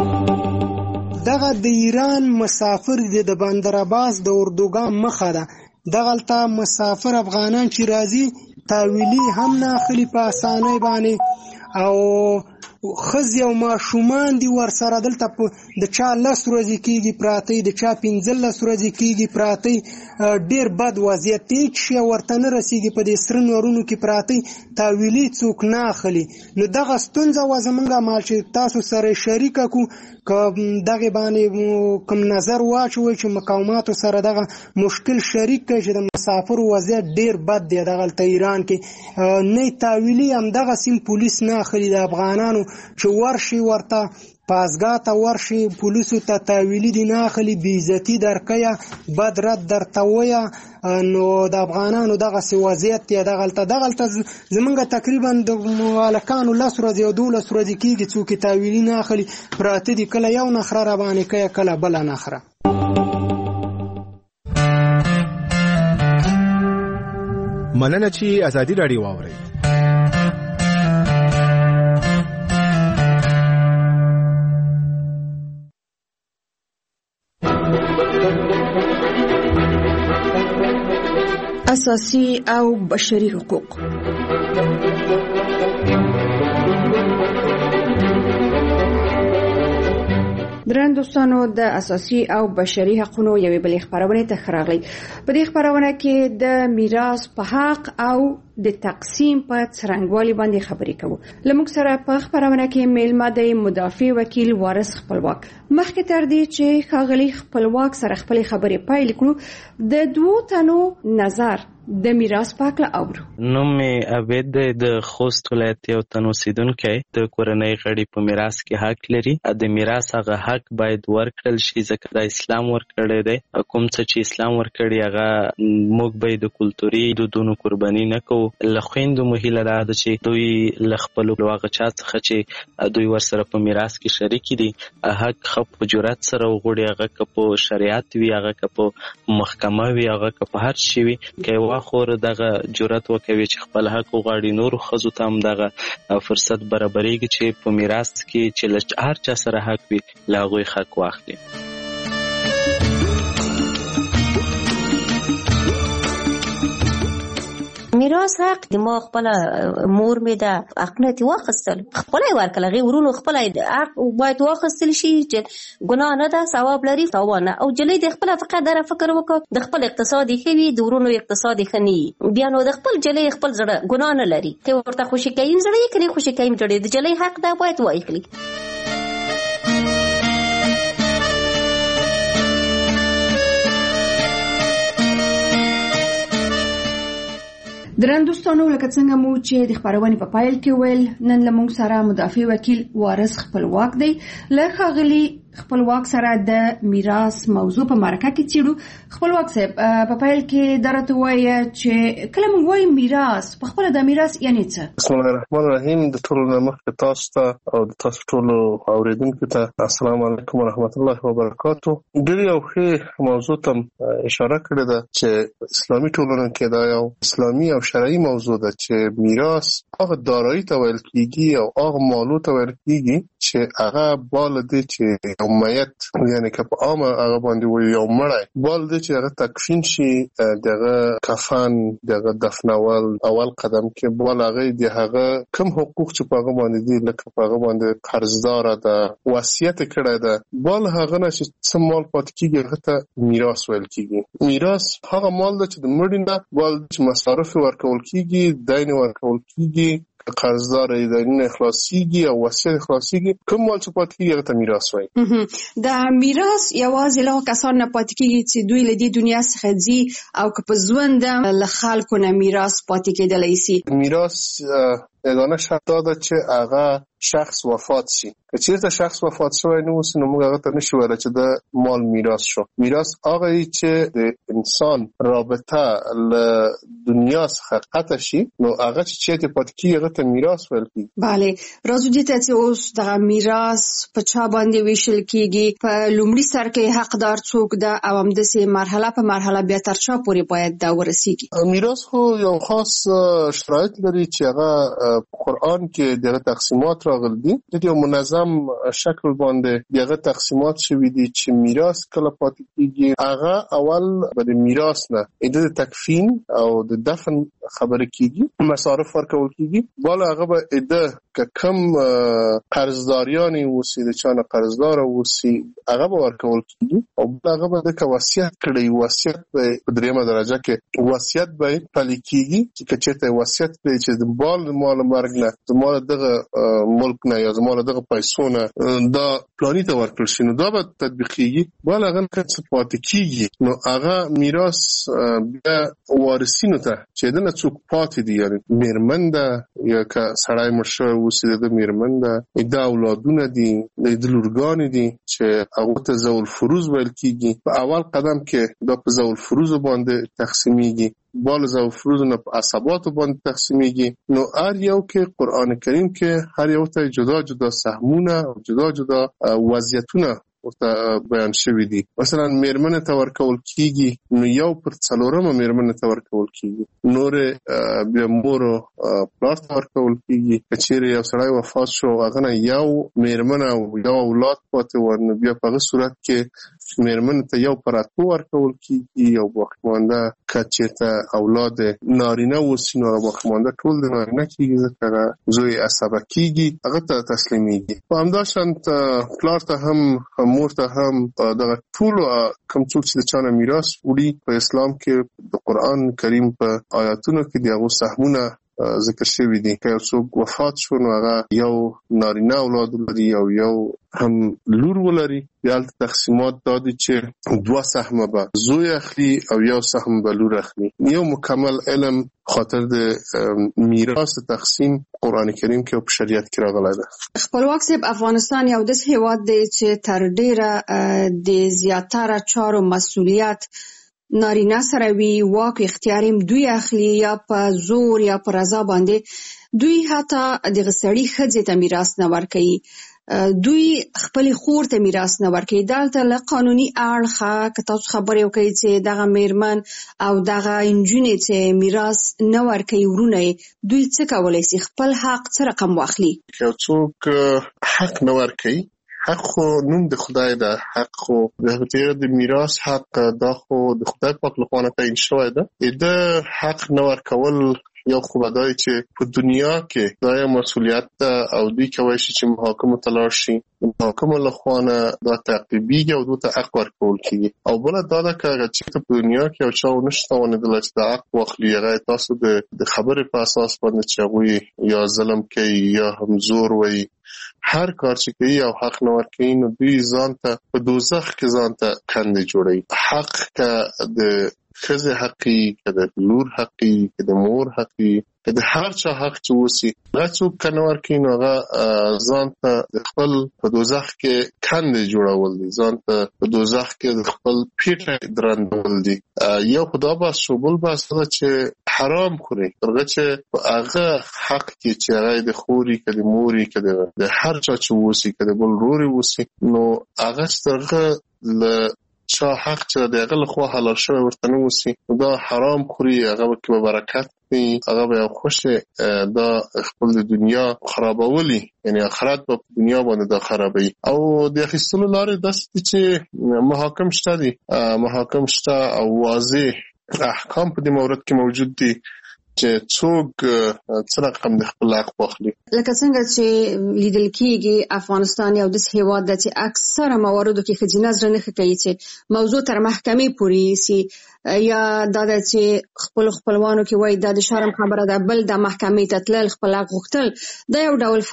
دغه د ایران مسافر د بندر عباس د اردوګان مخه ده. دغلته مسافر افغانان چې راځي تاویلی هم نه اخلي په اسانۍ باندې، او ښځې او ماشومان دي ورسره دلته د چا 10 ورځې کېږي پراته، د چا 15 ورځې کېږي پراته. ډېر بد وضعیت دی، هېڅ شی ورته نه رسېږي. په دې سره نورونو کې پراته تاویلي څوک نه اخلي. نو دغه ستونزه وه زموږ مال چې تاسو سره شریکه کړو، که دغې باندې کوم نظر واچوئ چې مقاماتو سره دغه مشکل شریک کړئ چې د مسافرو وضعیت ډېر بد دی دغلته ایران کې. نه تاویلي همدغه سیم پولیس نه اخلي د افغانانو چې ورشي ورته پازګاه ته ورشي پولیسو ته تاویلي دي نه اخلي، بې عزتي درکویه، بد رد درته ویه. نو د افغانانو دغسې وضعیت دی دغلته. زمونږ تقریبا د هلکانو 10 ورځې او 12 ورځې کېږي څوک یې تاویلي نه اخلي، پراته دي. کله یو نخره را باندې کوي، کله بله نخره. مننه چې ازادي راډیو واورئ. اساسي او بشري حقوق. درن دوستانو، د اساسي او بشري حقوقو یوې بلې خبرونه ته خراغلي. په دې خبرونه کې د میراث په حق او د تقسیم په څرنګوالي باندې خبرې کوو. لمږ سره په خبرونه کې میلمه د مدافع وکیل وارث خپلواک. مخکې تر دې چې ښاغلي خپلواک سره خپل خبرې پیل کړو د دوو تنو نظر د میراث په اړه اورو. نوم مې عبید دی، د خوست ولایت یو تن اوسیدونکی. د کورنۍ غړي په میراث کې حق لري. د میراث هغه حق باید ورکړل شي ځکه د اسلام ورکړی دی. کوم څه چې اسلام ورکړي هغه موږ به د کلتوري دودونو قرباني نه کوو. له خویندو مو هیله دا ده چې دوی له خپلو هغه چا څخه چې دوی ورسره په میراث کې شریک دي حق ښه په جرأت سره وغواړي. هغه که په شریعت وي، هغه که په محکمه وي، هغه که په هر شي وي، که خور دغه جرأت وکوي چې خپل حق وغواړي. نورو ښځو ته هم دغه فرصت برابرېږي چې په میراث کې چې هر چا سره حق وي له هغوی حق واخلي. میراث حق د ما خپل مور مې د حق نه واخیستل، خپل یې ورکړل. هغې ورونو خپل حق باید واخیستل شي چې ګناه نه ده، ثواب لري، تاوان نه. او جلۍ د خپل فقط دغه فکر وکړ د خپل اقتصاد ښه وي، د ورونو اقتصاد ښه نه وي، بیا نو د خپل جلۍ خپل زړه ګناه نه لري. که ورته خوشي کوي زړه یې کړي، خوشي کوي زړه د جلۍ حق ده باید واخلي. درن دوستانو، لکه څنګه مو چې د خبرونې په پایل کې ویل، نن له موږ سره مدافع وکیل وارث خپلواک دی. له ښاغلي خپلواک سره د میراث موضوع په مرکه کې څیړو. خپلواک صاحب، په پایل کې درته وایي چې کله موږ وایو میراث، په خپله د میراث یعنې څه؟ بسم الله الرحمن الرحیم. د ټولو نه مخکې تاسو ته او د تاسو ټولو اوریدونکو ته السلام علیکم ورحمت الله وبرکاتو. ډېر یو ښه موضوع ته اشاره کړې ده چې اسلامي ټولنه کې دا یو اسلامي او شرعي موضوع ده چې میراث هغه دارایی ته ویل کېږي او هغه مالو ته ویل کېږي چې هغه بال دی چې یو میت، یعنی که په عامه هغه باندې وایي یو مړی، بال دی چې هغه تکفین شي، دغه کفن، دغه دفنول اول قدم کې بال هغه د هغه کم حقوق چې په هغه باندې دي، لکه په هغه باندې قرضداره ده، وصیت کړی ده، بال هغه نه چې څه مال پاتې کېږي هغه ته میراث ویل کېږي. میراث هغه مال ده چې د مړي نه بال چې مصارف ورکول کېږي، دین ورکول کېږي، قرضدار دین اخلاصيږي او وصیت اخلاصيږي، کوم مال چې پاتې کېږي هغه ته میراث وایي. د میراث یوازې له کسانو نه پاتې کېږي چې دوی له دې دنیا څخه ځي او که په ژوند له خلکو نه میراث پاتې کېدلی شي. میراث یگانه شرط ده چې هغه شخص وفات شي. که چیرته شخص وفات شوی نه وي نو موږ هغه ته نشو ویلی چې د مال میراث شو. میراث هغه چې د انسان رابطه له دنیا څخه قطع شي نو هغه چې چیرته پاتې کېږي هغه ته میراث ویل کېږي. بله، راځو دې ته چې اوس دغه میراث په چا باندې ویشل کېږي، په لومړي سر کې حقدار څوک ده او همداسې مرحله په مرحله بیا تر چا پورې باید دا ورسېږي. میراث خو یو خاص شرایط لري چې هغه قرآن کې دغه تقسیمات راغلي دي. د یو منظم شکل باندې دغه تقسیمات شوي دي چې میراث کله پاتې کېږي هغه اول به د میراث نه د تکفین او د دفن خبره کېږي، مصارف ورکول کېږي. بالا هغه به که کم قرضداریانی اوسي، د چا نه قرضدار اوسي، هغه به ورکول کېږي. او بل هغه به د وصیت کړي، وصیت به په دریمه درجه کې وصیت به پلي کېږي چې چېرته وصیت کړي چې د بال مال مرګ نه، زما دغه ملک نه یا زما دغه پیسو نه دا پلاني ته ورکړل شي نو دا به تطبیقېږي. بل هغه که څه پاتې کېږي نو هغه میراث بیا وارثینو ته چې دنه څوک پاتې دي، یعنې میرمن ده یا که سړی مړ شوی اوسي د میرمن ده، د اولادونه دي، د لورګانې دي چې هغو ته ذوی الفروض ویل کېږي. په اول قدم کې دا په ذوی الفروض باندې تقسیمیږي، بال ذوی الفروض نه په عصباتو باندې تقسیمیږي. نو هر یو کې قرآن کریم کې هر یو ته جدا جدا سهمونه او جدا جدا وضعیتونه ورته بیان شوي دي. مثلا میرمن ته ورکول کېږي نو 1/4 میرمن ته ورکول کېږي، نور بیا مور او پلار ته ورکول کېږي. که چیرې یو سړی وفات شو هغه نه یو میرمن او یو اولاد پاتې و نو بیا په هغه صورت کې مېرمن ته 1/2 ورکول کیږي او باقي مانده که چېرته اولاد نارینه وسي نو باقي مانده ټول د نارینه کیږي، ځکه زوی عصبه کیږي هغه ته تسلیمیږي. په همدا شانت پلار ته هم مور ته هم دغه ټول کوم څوک چې د چانه میراث وړي په اسلام کې د قرآن کریم په آیاتونو کې د هغو سهمونه ذکر شوي دي. که یو څوک وفات شو نو هغه یو نارینه اولاد لري او یو هم لور ولري، بیا هلته تقسیمات دا دي چې 2 سهمه به زوی اخلي او 1 سهم به لور اخلي. یو مکمل علم خاطر د میراث تقسیم قرآن کریم کې او په شریعت کې راغلی ده. خپلواک صاحب، افغانستان یو داسې هېواد دی چې تر ډېره د زیاتره چارو مسؤلیت نارینه سره وي، واک او اختیار هم دوی اخلي، یا په زور یا په رضا باندې. دوی حتی دغه سړي ښځې ته میراث نه ورکوي، دوی خپلې خور ته میراث نه ورکوي. دلته له قانوني اړخه که تاسو خبرې وکړئ چې دغه میرمن او دغه نجونې چې میراث نه ورکوي ورونه یې، دوی څه کولی شي؟ خپل حق څه رقم واخلي؟ که یو څوک حق نه ورکوي، حق خو نوم د خدای ده، حق خو د میراث حق دا خو د خدای پاک لخوا نه تعیین شوی ده. د حق نه ورکول یو خو به دا چې په دنیا کې دا یو مسؤلیت ده او دوی کولی شي چې محاکمو ته لاړ شي، محاکمو لخوا نه دا تعقیبېږي او دوی ته حق ورکول کېږي. او بله دا ده که هغه چېرته په دنیا کې یو چا ونه شي توانېدلی چې د حق واخلي، هغه تاسو د خبرې په اساس باندې چې هغوی یا ظلم کوي یا هم زور وایي، هر کار چې کوي او حق نه ورکوي نو دوی ځان ته په دوزخ کې ځان ته کندې جوړوي. حق که د ښځې حقي، که د لور حقي، که د مور حقي، که د هر چا حق چې وسي، هغه څوک که نه ورکوي نو هغه ځان ته د خپل په دوزخ کې کندې جوړول دي، ځان ته په دوزخ کې د خپل پیټه درندول دي. یو خو دا بحث شو، بل بحث دا چې حرام خوري، هغه چې په هغه حق کې چې هغه د خوري، که د موري، که د هر چا چې وسي، که د بل روري وسي، نو هغه چې هغه له چا حق چې د هغه لخوا حلال شوی ورته نه وسي، دا حرام خوري، هغه به کې به برکت وي، هغه به یو خوښې دا خپل د دنیا خرابولی، یعنی آخرت به په دنیا باندې دا خرابوي. او د اخیستلو لارې داسې دي چې محاکم شته دي، محاکم شته او واضح احکام په دې مورد کې موجود دي چې څوک څه رقم د خپل حق واخلي. لکه څنګه چې لیدل کېږي افغانستان یو داسې هېواد ده چې اکثره مواردو کې ښځینه زړه نه ښه کوي چې موضوع تر محکمې پورې یوسي، یا دا ده چې خپلو خپلوانو کې وایي دا د شرم خبره ده، بل د محکمې ته تلل، خپل حق غوښتل. دا یو ډول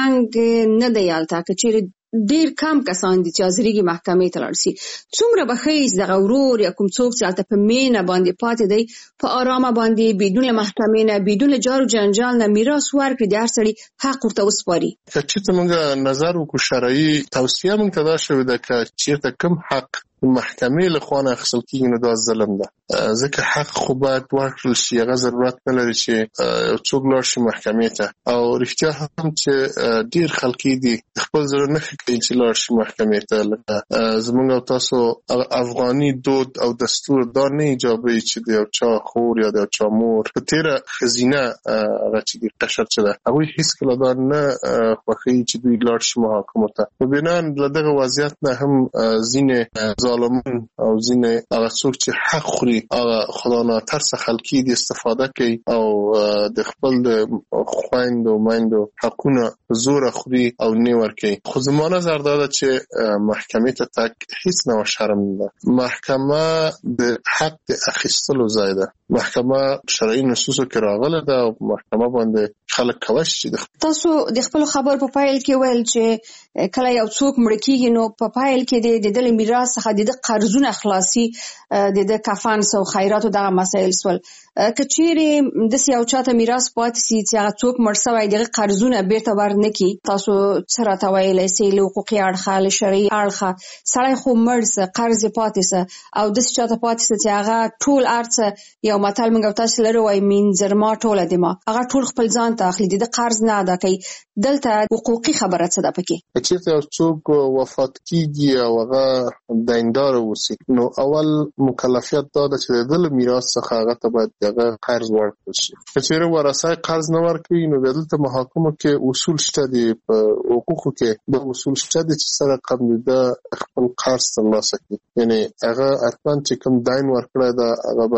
فرهنګ نه دی هلته، که چیرې ډیر کم کسان دي چې حاضرېږي محکمې ته لاړ شي. څومره به ښه دغه ورور یا کوم څوک چې هلته په مینه باندې پاتې دی په ارامه باندې بدون له محکمې نه، بدون له جار و جنجال نه میراث ورکړي، د هر سړي حق ورته وسپاري. که چېرته موږ نظر وکړو، شرعي توصیه موږ ته دا شوې ده که چېرته کوم حق محکمې له خوا نه اخیستل کېږي نو دا ظلم ده، ځکه حق خو باید ورکړل شي، هغه ضرورت نه لري چې یو څوک لاړ شي محکمې ته. او رښتیا هم چې ډېر خلک دي خپل زړه نه ښه کوي چې لاړ شي محکمې ته. لکه زموږ او تاسو افغاني دود او دستور دا نه ایجابوي چې د یو چا خور یا د یو چا مور په تېره ښځینه هغه چې دي قشر چې ده، هغوی هېڅکله دا نه خوښوي چې دوی لاړ شي محاکمو ته. نو بناً له دغه وضعیت نه هم ځینې ظالمون او ځینې هغه څوک چې حق خوري، هغه خدا ناترسه خلکي دي استفاده کوي او د خپل خویندو میندو حقونه زوره خوري او نه ورکوي. خو زما نظر دا ده چې محکمې ته تګ هیڅ نه شرم نه ده. محکمه د حق د اخیستلو ځای ده. محکمه شرعي نصوصو کې راغله ده او محکمه باندې خلک کولی شي. تاسو د خپل خبر په پایل کې ویل چې کله یو څوک مړ کېږي نو په پایل کې د دې میراث څخه د قرضونه خلاصي، د کفن او خیراتو دغه مسایل سول. که چیرې داسې یو چاته میراث پاتې سي چې هغه څوک مړ شوی دغه قرضونه بیرته ورنکړي، تاسو څه راته ویلی سئ له حقوقي اړخه، له شرعي اړخه؟ سړی خو مړ سه، قرض یې پاتې سه، او داسې چاته پاتې سه چې هغه ټول ارڅه، یو متل موږ او تاسو لرو وایي مینځرما ټوله دما، هغه ټول خپل ځان ته اخلي، د قرض نه ادا کوي. دلته حقوقي خبره څه ده پکې؟ چېرته یو څوک وفات کېږي او هغه دیندار اوسي نو اول مکلفیت دا ده چې د ده له میراث څخه هغه ته باید د دغه قرض ورکړل شي. که چیرې ورثه قرض نه ورکوي نو دلته محاکمه کې اصول شته دي، په حقوقو کې د اصول شته دي چې سره قبل خپل قرض ترلاسه کړي. یعنی هغه اتمن چې کوم دین ورکړی دا هغه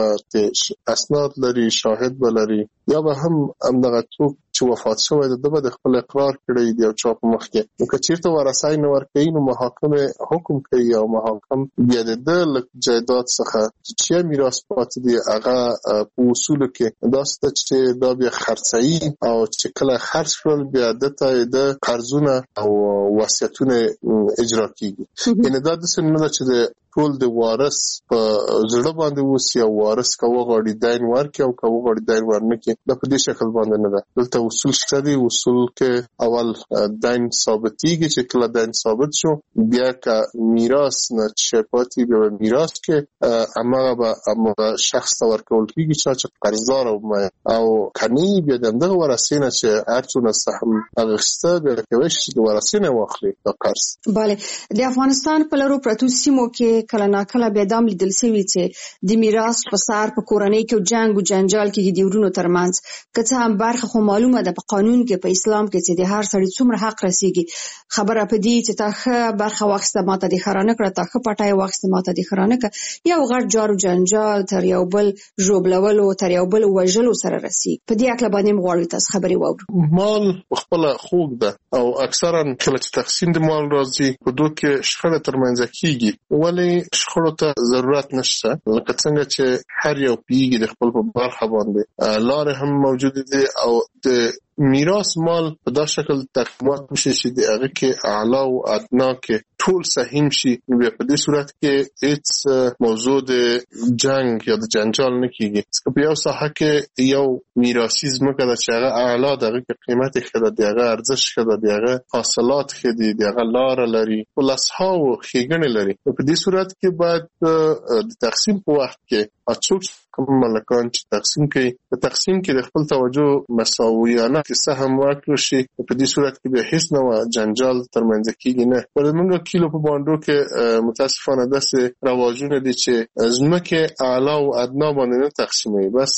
به اسناد لري، شاهد به لري، یا به هم دغه څوک چې وفات شوی د به د خپل اقرار کړی دی او چا په مخ کې. نو که چیرته ورثه نه ورکوي نو محاکمه حکم کوي او محاکم بیا د جایداد څخه چې میراث پاتې دی هغه په اصول کې داسته چې دا بیا خرڅي او چې کله خرڅ شول بیا د قرضونه او وصیتونه اجرا کیږي. یعنی دا د سن نه چې ټول د وارث په زړه باندې وسی او وارث کا وغاړي دین ورکي او کا وغاړي دین ورنکي د په دې شکل باندې نه ده. دلته اصول شته دي. اصول کې اول دین ثابتيږي چې کله دین ثابت شو بیا کا میراث نه شپاتي بیا میراث کې امغه شخص ورکول کیږي چې قرضدار او کني بیا دغه ورثینه چې هرڅونه سهم اغسته بیا کوي چې ورثینه واخلي د قرض. bale د افغانستان په لرو پروتو سیمو کې کله ناکله بیا دام لیدل شوی چې د میراث په سر په کورنۍ کې جنگ او جنجال کې د ورونو ترمنځ که هم برخه خو معلومه ده په قانون کې په اسلام کې چې د هر سړي څومره حق رسیږي. خبره په دې چې تا برخه واخسته ماته د خرانه کړه تا پټای واخسته ماته د خرانه کړه یو غړ جارو جنجال تر یو بل جوړولو تر یو بل وژلو سره رسیږي. په دې اکل باندې مغواړی تاسو خبري واورو. مال خپل خوګ ده او اکثرا کله چې تقسیم د مال راځي په دوه کې شخړه ترمنځ کیږي ولی شخړو ته ضرورت نشته. لکه څنګه چې هر یو پیږي د خپل په برخه باندې لارې هم موجود دي او د میراث مال په دا شکل تقسیمات وشي چې د هغه کې اعلی او ادنا کې ټول سهم شي. نو په دې صورت کې هیڅ موضوع د جنگ یا د جنجال نه کیږي. چې په یو ساحه کې یو میراثي ځمکه د چې هغه اعلی دغه قیمت ښه ده، دغه ارزښت ښه ده، دغه حاصلات ښه دي، دغه لار لري، ولسها او ښېګڼې لري. په دې صورت کې باید د تقسیم په وخت کې اڅوک کوم ملکان چې تقسیم کوي په تقسیم کې د خپل توجه مساویانه کې سهم ورکړي شي. په دې صورت کې به هیڅ نوع جنجال ترمنځ کېږي نه. پر موږ کیلو په باندې کې متاسفانه داسې رواجونه دي چې ځمکه اعلی او ادنا باندې نه تقسیموي، بس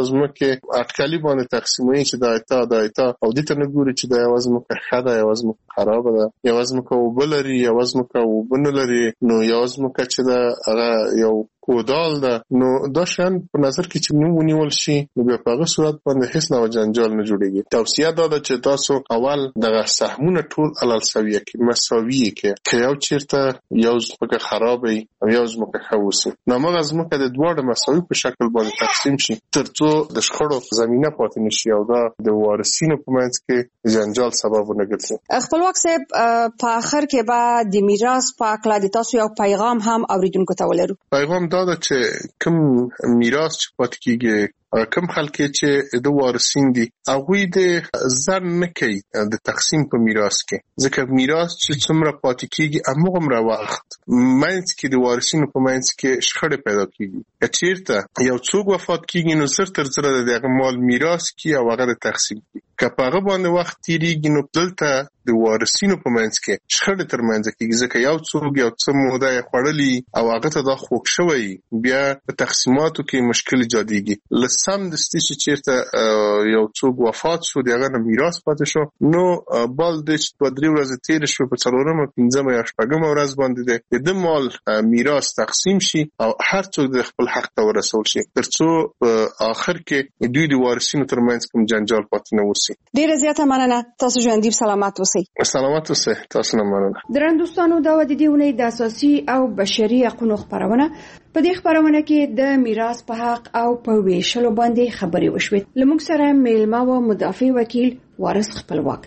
ځمکه اټکلي باندې تقسیموي چې دایته او دې ته نه ګوري چې د یوازې ځمکه ښه ده، یوازې ځمکه خراب ده، یوازې ځمکه وبلري، یوازې ځمکه وبنلري، نو یوازې ځمکه چې دا هغه یو کودال ده. نو دا شان په نظر کې چې نو ونیول شي نو بیا په هغه صورت باندې هیڅ نوع جنجال نه جوړیږي. توصیه دا ده چې تاسو اول دغه سهمونه ټول علل سویه کې مساویه کې یو چیرته یو ځمکه خرابې او یو ځمکه ښه نو موږ ځمکه د دواړو مساوي په شکل باندې تقسیم شي ترڅو د شخړو زمينه پاتې نشي او دا د وارثینو په منځ کې جنجال سبب ونه ګرځي. خپلواک صاحب په اخر کې به د میراث په اړه د تاسو یو پیغام هم اوریدونکو ته ولرو. پیغام دا ده چې کوم میراث چې پاتې کیږي کوم خلک چې د وارثین دي هغه د ځان نه کوي د تقسیم په میراث کې، ځکه میراث چې څومره پاتې کیږي هغه وخت منځ کې د وارثینو په منځ کې شخړه پیدا کیږي. چیرته یو څوک وفات کیږي نو سر تر سره د مال میراث کی او هغه تقسیم کی که په هغه باندې وخت تیریږي نو دلته د وارثینو په منځ کې شخړه ترمنځ کیږي، ځکه یو څوک یو څه موده خړلې او هغه ته دا خوښ شوی بیا په تقسیماتو کې مشکل جاديږي. لسم د ستې چیرته یو څوک وفات شو دغه نه میراث پاتې شو نو بل د 2-3 ورځې تیر شو په 4مه 5مه یا 8مه ورځ باندې د مال میراث تقسیم شي او هر څوک د خپل حق ته ورسول شي ترڅو په اخر کې دوی د وارثینو ترمنځ کوم جنجال پاتې نه وسی. ډیره زیاته مننه. تاسو ژوندۍ سلامات اوسئ. سلامات اوسئ. تاسو نه مننه. درنو دوستانو دا د دې ونې د اساسي او بشري حقوقو خبرونه په دې خبرونه کې د میراث په حق او په ویشلو باندې خبرې وشوې. لمونږ سره میلمه و مدافع وکیل وارث خپلواک.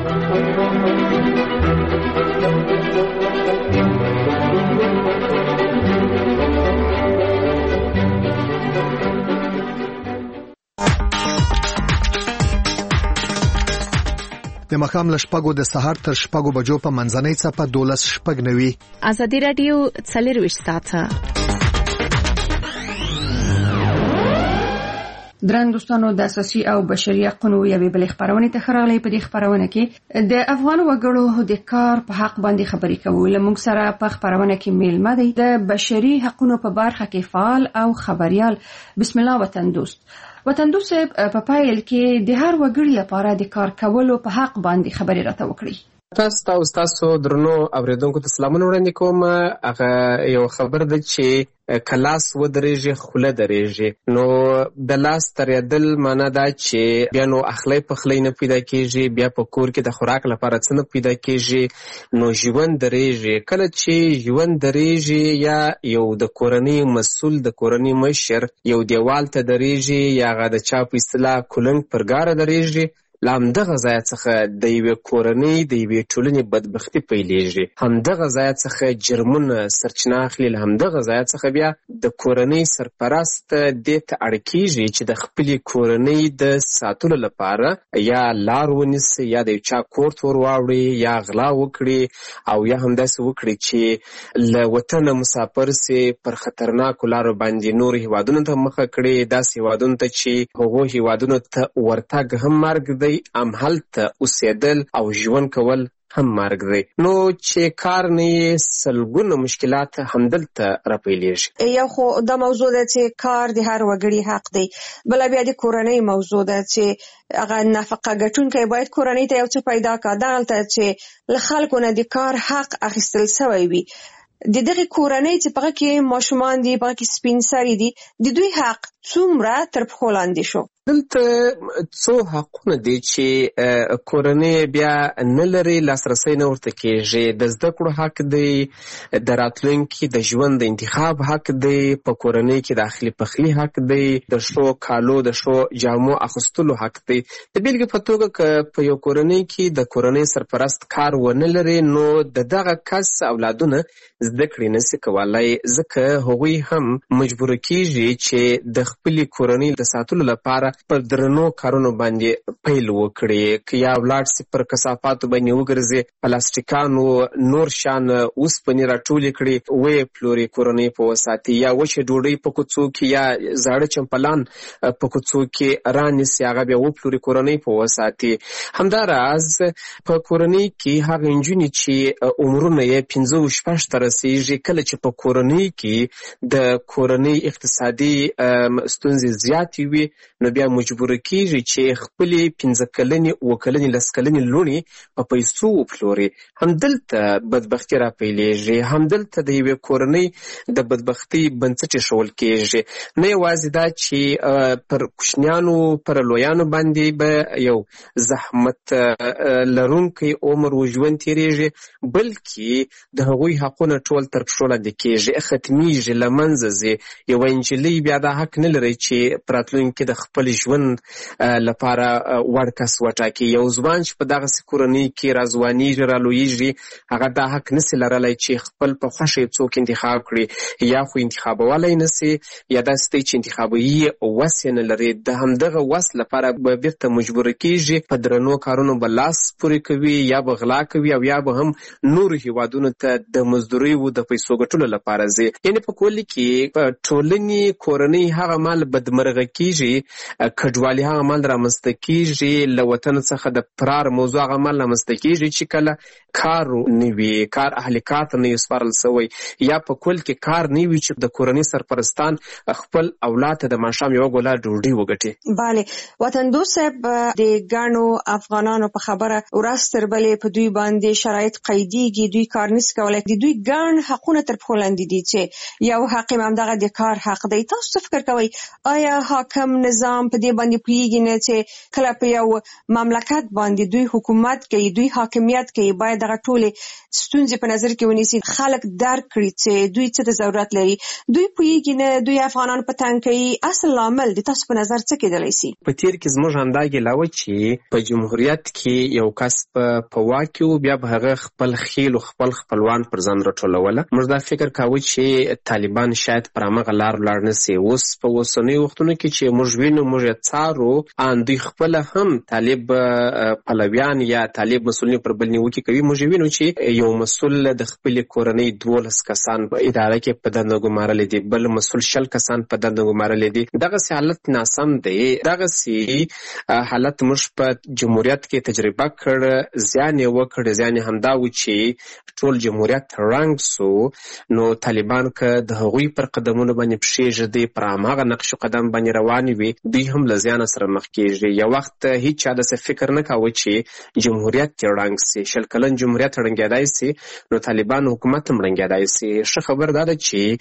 د مخام لشپګو د سحر تر شپګو بجو په منځنۍ څپه 12:09 ازادي رادیو 24 ساعته درن دوستانو د اساسي او بشري حقوقو یوې بلې خبرونه ته خراغلي. په دې خبرونه کې د افغان وګړو د کار په حق باندې خبرې کوو. لمونږ سره په خبرونه کې میلمه دی د بشري حقوقو په برخه کې فعال او خبريال بسم الله وطن دوست. وطن دوست په پایل کې د هر وګړي لپاره د کار کولو په حق باندې خبرې راته وکړي. تاسو درنو اوریدونکو ته سلامونه وړاندې کوم. هغه یو خبر ده چې کلاس ودرېږي خوله درېږي. نو د لاس ترېدل معنا دا چې بیا نو اخلی پخلی نه پیدا کېږي، بیا په کور کې د خوراک لپاره څه نه پیدا کېږي، نو ژوند درېږي. کله چې ژوند درېږي یا یو د کورنۍ مسؤل د کورنۍ مشر یو دیوال ته درېږي یا هغه د چا په اصطلاح کلنګ پر ګاره درېږي، له همدغه ځایه څخه د یوې کورنۍ د یوې ټولنې بدبختي پیلېږي. همدغه ځایه څخه جرمونه سرچینه اخلي. له همدغه ځایه څخه بیا د کورنۍ سرپرست دې ته اړ کېږي چې د خپلې کورنۍ د ساتلو لپاره یا لار ونیسي یا د یو چا کور ته ور واوړي یا غلا وکړي او یا همداسې وکړي چې له وطنه مسافر سي پر خطرناکو لارو باندې نورو هیوادونو ته مخه کړي، داسې هیوادونو ته چې هغو هیوادونو ته ورتګ هم مرګ دی، همهلته اوسېدل او ژوند کول هم مرګ دی. نو چې کار نه یې سلګونه مشکلات همدلته راپیلېږي. یو خو دا موضوع ده چې کار د هر وګړي حق دی، بله بیا د کورنۍ موضوع ده چې هغه نفقه ګټونکی باید کورنۍ ته یو څه پیدا کړه. دغلته چې له خلکو نه د کار حق اخیستل سوی وي، د دغه کورنۍ چې په هغه کې ماشومان دي، په هغه کې سپین سري دي، د دوی حق څومره تر پښو لاندې شو. دلته څو حقونه دي چې کورنۍ بیا نه لري، لاسرسی نه ورته کېږي. د زده کړو حق دی، د راتلونکي د ژوند د انتخاب حق دی، په کورنۍ کې د اخلي پخلي حق دی، د ښو کالو د ښو جامو اخیستلو حق دی. د بیلګې په توګه که په یو کورنۍ کې د کورنۍ سرپرست کار ونه لري، نو د دغه کس اولادونه زده کړې نشي کولای، ځکه هغوی هم مجبور کېږي چې د خپلې کورنۍ د ساتلو لپاره پر درنو کارونو باندې پیل وکړي. که یا ولاړ سي پر کثافاتو باندې وګرځي، پلاستیکانو نور شان اوسپنې راټولې کړي، ویې پلوري کورنۍ په وساتي، یا وچې ډوډۍ په کوڅو کې یا زاړه چمپلان په کوڅو کې رانیسي، هغه بیا وپلوري کورنۍ په وساتي. همداراز په کورنۍ کې هغه نجونې چې عمرونه یې 15-16 ته رسېږي، کله چې په کورنۍ کې د کورنۍ اقتصادي ستونزې زیاتې وي، نو بیا مجبور کېږي چې خپلې 15 کلنې 7 کلنې 10 کلنې لوڼې په پیسو وپلوري. همدلته بدبختي راپیلېږي، همدلته د یوې کورنۍ د بدبختۍ بنسټ ایښودل کېږي. نه یوازې دا چې پر کوچنیانو پر لویانو باندې به یو زحمت لرونکی عمر و ژوند تېرېږي، بلکې د هغوی حقونه ټول تر پښو لاندې کېږي، ختمیږي، له منځه ځي. یوه نجلۍ بیا دا حق نه لري چې په راتلونکي د خپل ژوند لپاره وړ کس وټاکي. یو ځوان چې په دغسې کورنۍ کې راځوانېږي، رالویېږي، هغه دا حق نسي لرلی چې خپل په خوښه یې څوک انتخاب کړي، یا خو انتخابولی نسي، یا داسې دی چې انتخابوي وس یې نه لري. د همدغه وس لپاره به بیرته مجبور کېږي، په درنو کارونو به لاس پورې کوي، یا به غلا کوي، او یا به هم نورو هیوادونو ته د مزدوریو د پیسو ګټلو لپاره ځي. یعنې په کلي کې په ټولنې کورنۍ هغه مال بدمرغه کېږي، کډوالي هغه مال رامنځته کېږي، له وطن څخه د فرار موضوع هغه مال رامنځته کېږي چې کله کار نه وي، کار اهل کار ته نه وي سپارل سوی، یا په کل کې کار نه وي چې د کورنۍ سرپرستان خپل اولاد ته د ماښام یوه ګوله ډوډۍ وګټي. بله وطن دوست صاحب، د ګڼو افغانانو په خبره ورځ تر بلې په دوی باندې شرایط قیدېږي، دوی کار نشي کولی، د دوی ګڼ حقونه تر پښو لاندې دي چې یو حق یې همدغه د کار حق دی. تاسو څه فکر کوئ، آیا حاکم نظام په دې باندې پوهېږي نه چې کله په یو مملکت باندې دوی حکومت کوي، دوی حاکمیت کوي، باید دغه ټولې ستونزې په نظر کې ونیسي، خلک درک کړي چې دوی څه ته ضرورت لري. دوی پوهېږي نه، دوی افغانان په تنګ کوي. اصل لامل د تاسو په نظر څه کېدلی سي؟ په تېر کې زموږ همدا ګیله وه چې په جمهوریت کې یو کس په واک کې و، بیا به هغه خپل خیل او خپل خپلوان پر ځان راټولوله. موږ دا فکر کاوه چې طالبان شاید پر همغه لار ولاړ نه سي. اوس په اوسنیو وختونو کې چې موږ وینو، موږ موږ څارو ان دوی خپل هم طالب پلویان یا طالب مسؤلین پر بل نیوکې کوي. موږ وینو چې یو مسؤل د خپل کورنۍ 12 کسان په اداره کې په دنده ګمارلې دي، بل مسؤل 10 کسان په دنده ګمارلې دي. دغه حالت ناسم دی. دغه حالت موږ په جمهوریت کې تجربه کړ، زیان یې وکړ. زیان همدا و چې ټول جمهوریت رنګ سو. نو طالبان که د هغوی پر قدمونو باندې پښې ږدي، پر هماغه نقش قدم باندې روان وي، دوی هم له زیانه سره مخ کېږي. یو وخت هیڅ چا داسې فکر نه کاوه چې جمهوریت یې ړنګ سي. 20 کلن جمهوریت ړنګېدای سي، نو طالبان حکومت هم ړنګېدای سي. ښه خبر دا ده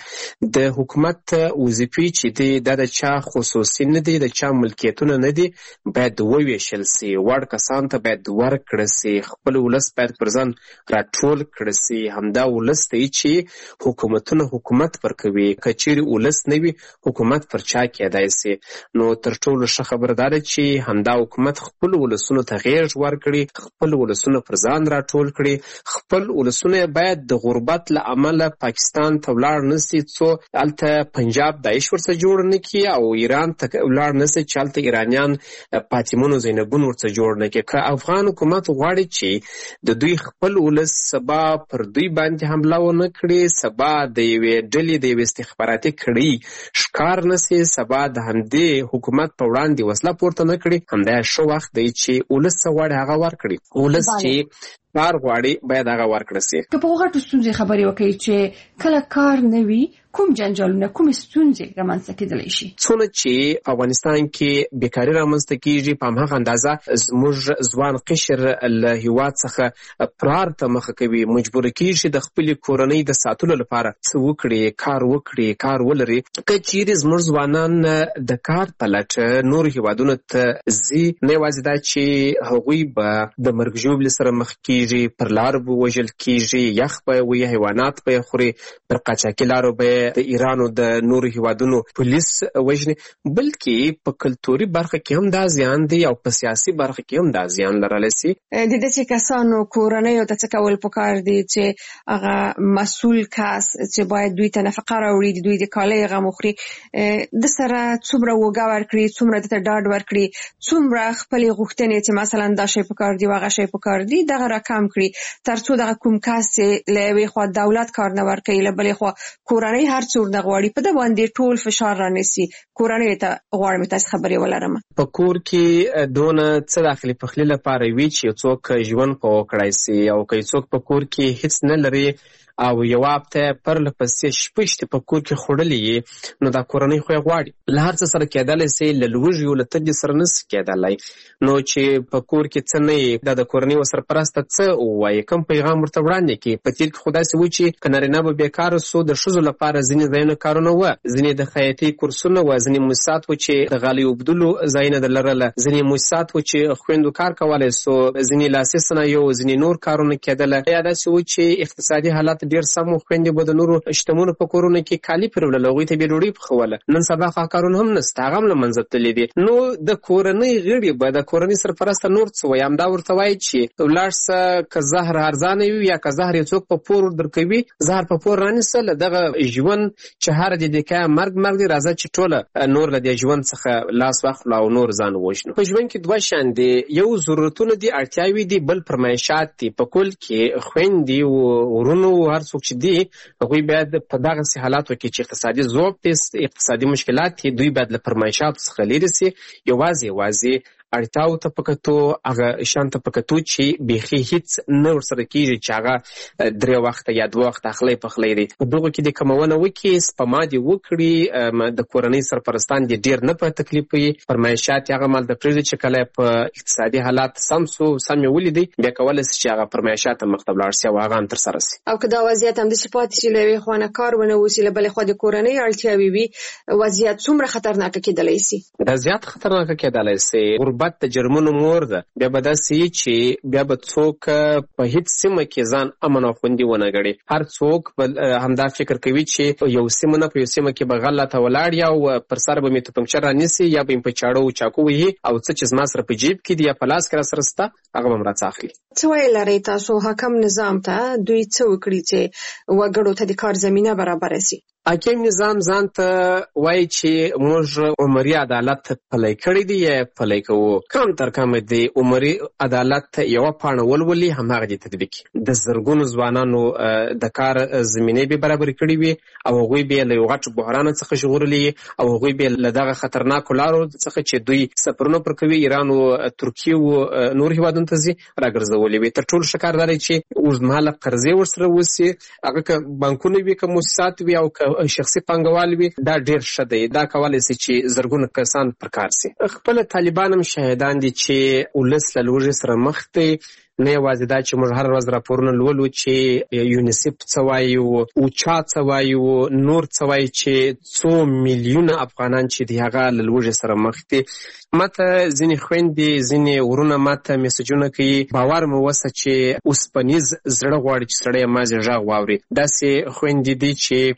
چې د حکومت وظیفې چې دي دا د چا خصوصي نه دي، د چا ملکیتونه نه دي، باید وویشل سي. وړ کسان ته باید ورکړه سي. خپل ولس باید پر ځان راټول کړه سي. همدا ولس دی چې حکومتونه حکومت ورکوي. که چیرې ولس نه وي، حکومت پر چا کېدای سي. نو تر ټولو ښه خبر دا ده چې همدا حکومت خپل ولسونو ته غېږ ورکړي، خپل ولسونه پر ځان راټول کړي. خپل ولسونه باید د غربت له امله پاکستان ته ولاړ نه سي، څو هلته پنجاب داعش ورڅخه جوړ نه کړي، او ایران ته ولاړ نه سي چې هلته ایرانیان فاطمون و زینبون ورڅخه جوړ نه کړي. که افغان حکومت غواړي چې د دوی خپل ولس سبا پر دوی باندې حمله ونه کړي، سبا د یوې ډلې د یوې استخباراتي کړۍ ښکار نه سي، سبا د همدې حکومت په وړاندې وسله پورته نه کړي، همدا ښه وخت دی چې ولس څه غواړي هغه ورکړي. ولس چې کار غواړي باید هغه ورکړه سي. که په غټو ستونزې خبرې وکړي چې کله کار نه وي، کوم جنجالونه، کوم ستونزې رامنځته کېدلی شي؟ څونه چې په افغانستان کې بیکاري رامنځته کېږي، په هماغه اندازه زموږ ځوان قشر له هېواد څخه فرار ته مخه کوي، مجبوره کېږي د خپلې کورنۍ د ساتلو لپاره څه وکړي، کار وکړي، کار ولري. که چیرې زموږ ځوانان د کار په لټه نورو هېوادونو ته ځي، نه یوازې دا چې هغوی به د مرګ ژوبلې سره مخ کېږي، پر لارو به وژل کېږي، یخ به وي، حیوانات به یې خوري، پر قاچاقي لارو به د ایران او د نورو هیوادونو پولیس وژني، بلکې په کلتوري برخه کې هم دا زیان دی او په سیاسي برخه کې هم دا زیان لرلی سي. د داسې کسانو کورنیو ته څه کول پکار دي چې هغه مسؤل کس چې باید دوی ته نفقه راوړي، دوی د کالۍ غم وخوري، د سره څومره وږه ورکړي، څومره دته ډاډ ورکړي، څومره خپلې غوښتنې چې مثلا دا شی پکار دی هغه شی پکار دی دغه راکم کړي، تر څو دغه کوم کس له یوې خوا دولت کار نه ورکوي، له بلې خوا کورنۍ هر څوک نه غواړي په ده باندې ټول فشار رانیسي. کورنۍ ته غواړم تاسو خبرې ولرم. په کور کې دونه څه داخلي پخلي لپاره وي چې څوک ژوند په وکړای سي، او که څوک په کور کې هیڅ نه لري او یو هفته پرله پسې شپږ په کور کې خوړلې، نو دا کورنۍ خو یې غواړي. له هر څه سره کېدلی سي، له لوږې او له تږې سره نسي کېدلی. نو چې په کور کې څه نه یي، دا د کورنۍ ورسرپرسته څه ووایي، کوم پیغام ورته وړاندې کړي. په تېر کې خو داسې و چې که نارینه به بېکاره سو، د ښځو لپاره ځینې ځایونه کارونه وه، ځینې د خیاطۍ کورسونه وه، ځینې موسسات و چې د غالۍ اوبدلو ځایونه د لرله، ځینې موسسات و چې خویندو کار کولی سو، ځینې لاسي صنایع و، ځینې نور کارونه کېدله. یا داسې و چې اقتصادي حالات ډېر سم و، خویندې به د نورو شتمنو په کورونو کې کالي پرېوړل، هغوی ته به یې ډوډۍ پخوله. نن سبا خو کارونه هم نشته، هغه هم له منځه تللي دي. نو د کورنۍ غړي به د کورنۍ سرپرسته نور څه وایي، همدا ورته وایي چې ولاړ شه، که زهر ارزانه وي یا که زهر یې څوک په پور درکوي، زهر په پور رانیسه، له دغه ژوند چې هر دقیقه مرګ دی، راځه چې ټوله نور له دې ژوند څخه لاس واخلو او نور ځان ووژنو. په ژوند کې دوه شیان دي، یو ضرورتونه دي، اړتیاوې دي، بل فرمایشات دي. په کل کې خویندې ورونو هر څوک چې دي، هغوی باید په دغسې حالاتو کې چې اقتصادي ضعف دی، اقتصادي مشکلات دي، دوی باید له فرمایشاتو څخه لرې سي. یوازې اړتیاو ته په کتو، هغه شیانو ته په کتو چې بیخي هیڅ نه ورسره کېږي، چې هغه 3 وخته یا 2 وخته اخلی پخلی دی. په دغو کې دې کمونه وکړي، سپما دې وکړي، د کورنۍ سرپرستان دې ډېر نه په تکلیف وي، فرمایشات یې هغه مال د پرېږدي چې کله په اقتصادي حالات سم یې ولیدي، بیا کولی سي چې هغه فرمایشات هم مخته ولاړ سي او هغه هم ترسره سي. او که دا وضعیت همداسې پاتې شي، له یوې خوا نه کار ونه وسي، له بلې خوا د کورنۍ اړتیاوې وي، وضعیت څومره خطرناکه کېدلی سي؟ دا زیات خطرناکه کېدلی سي. غربت د جرمونو مور ده. بیا به داسې وي چې بیا به څوک په هیڅ سیمه کې ځان امن او خوندي ونه ګڼي. هر څوک همدا فکر کوي چې یو سیمه نه په یو سیمه کې به غله ته ولاړ یا او پر سر به مې توپنچه رانیسي، یا به مې په چاړه او چاقو وهي، او څه چې زما سره په جیب کې دي یا په لاس کې راسره شته هغه به م راڅخه اخلي. څه ویل لرئ تاسو حاکم نظام ته، دوی څه وکړي چې وګړو ته د کار زمینه برابره سي؟ حاکم نظام ځان ته وایي چې موږ عمري عدالت پلی کړی دی یا پلی کوو. کم تر کمه د عمري عدالت یوه پاڼه ولولي هماغه دې تطبیق کړي. د زرګونو ځوانانو د کار زمینې به برابرې کړي وي او هغوی به له یو غټ بحران څخه ژغورلي او هغوی به له دغه خطرناکو لارو څخه چې دوی سفرونه پر کوي ایران او ترکیې او نور هیوادونو ته ځي راګرځولي وي. تر ټولو ښه کار دا دی چې اوږدمهاله قرضې ورسره وسي، هغه که بانکونه وي که موسسات وي او که شخصي پانګوال وي، دا ډېر ښه دی. دا کولی سي چې زرګونه کسان پر کار سي. خپله طالبان هم شاهدان دي چې ولس له لوږې سره مخ دی. نه یوازې دا چې موږ هر ورځ راپورونه لولو چې یونیسف څه وایي، اوچا څه وایي، نور څه وایي چې څو میلیونه افغانان چې دي هغه له لوږې سره مخ دي. ماته ځینې خویندې ځینې ورونه ماته میسجونه کوي، باور مې وسه چې اوسپنیز زړه غواړي چې سړی یې مازې غږ واوري. داسې خویندې دي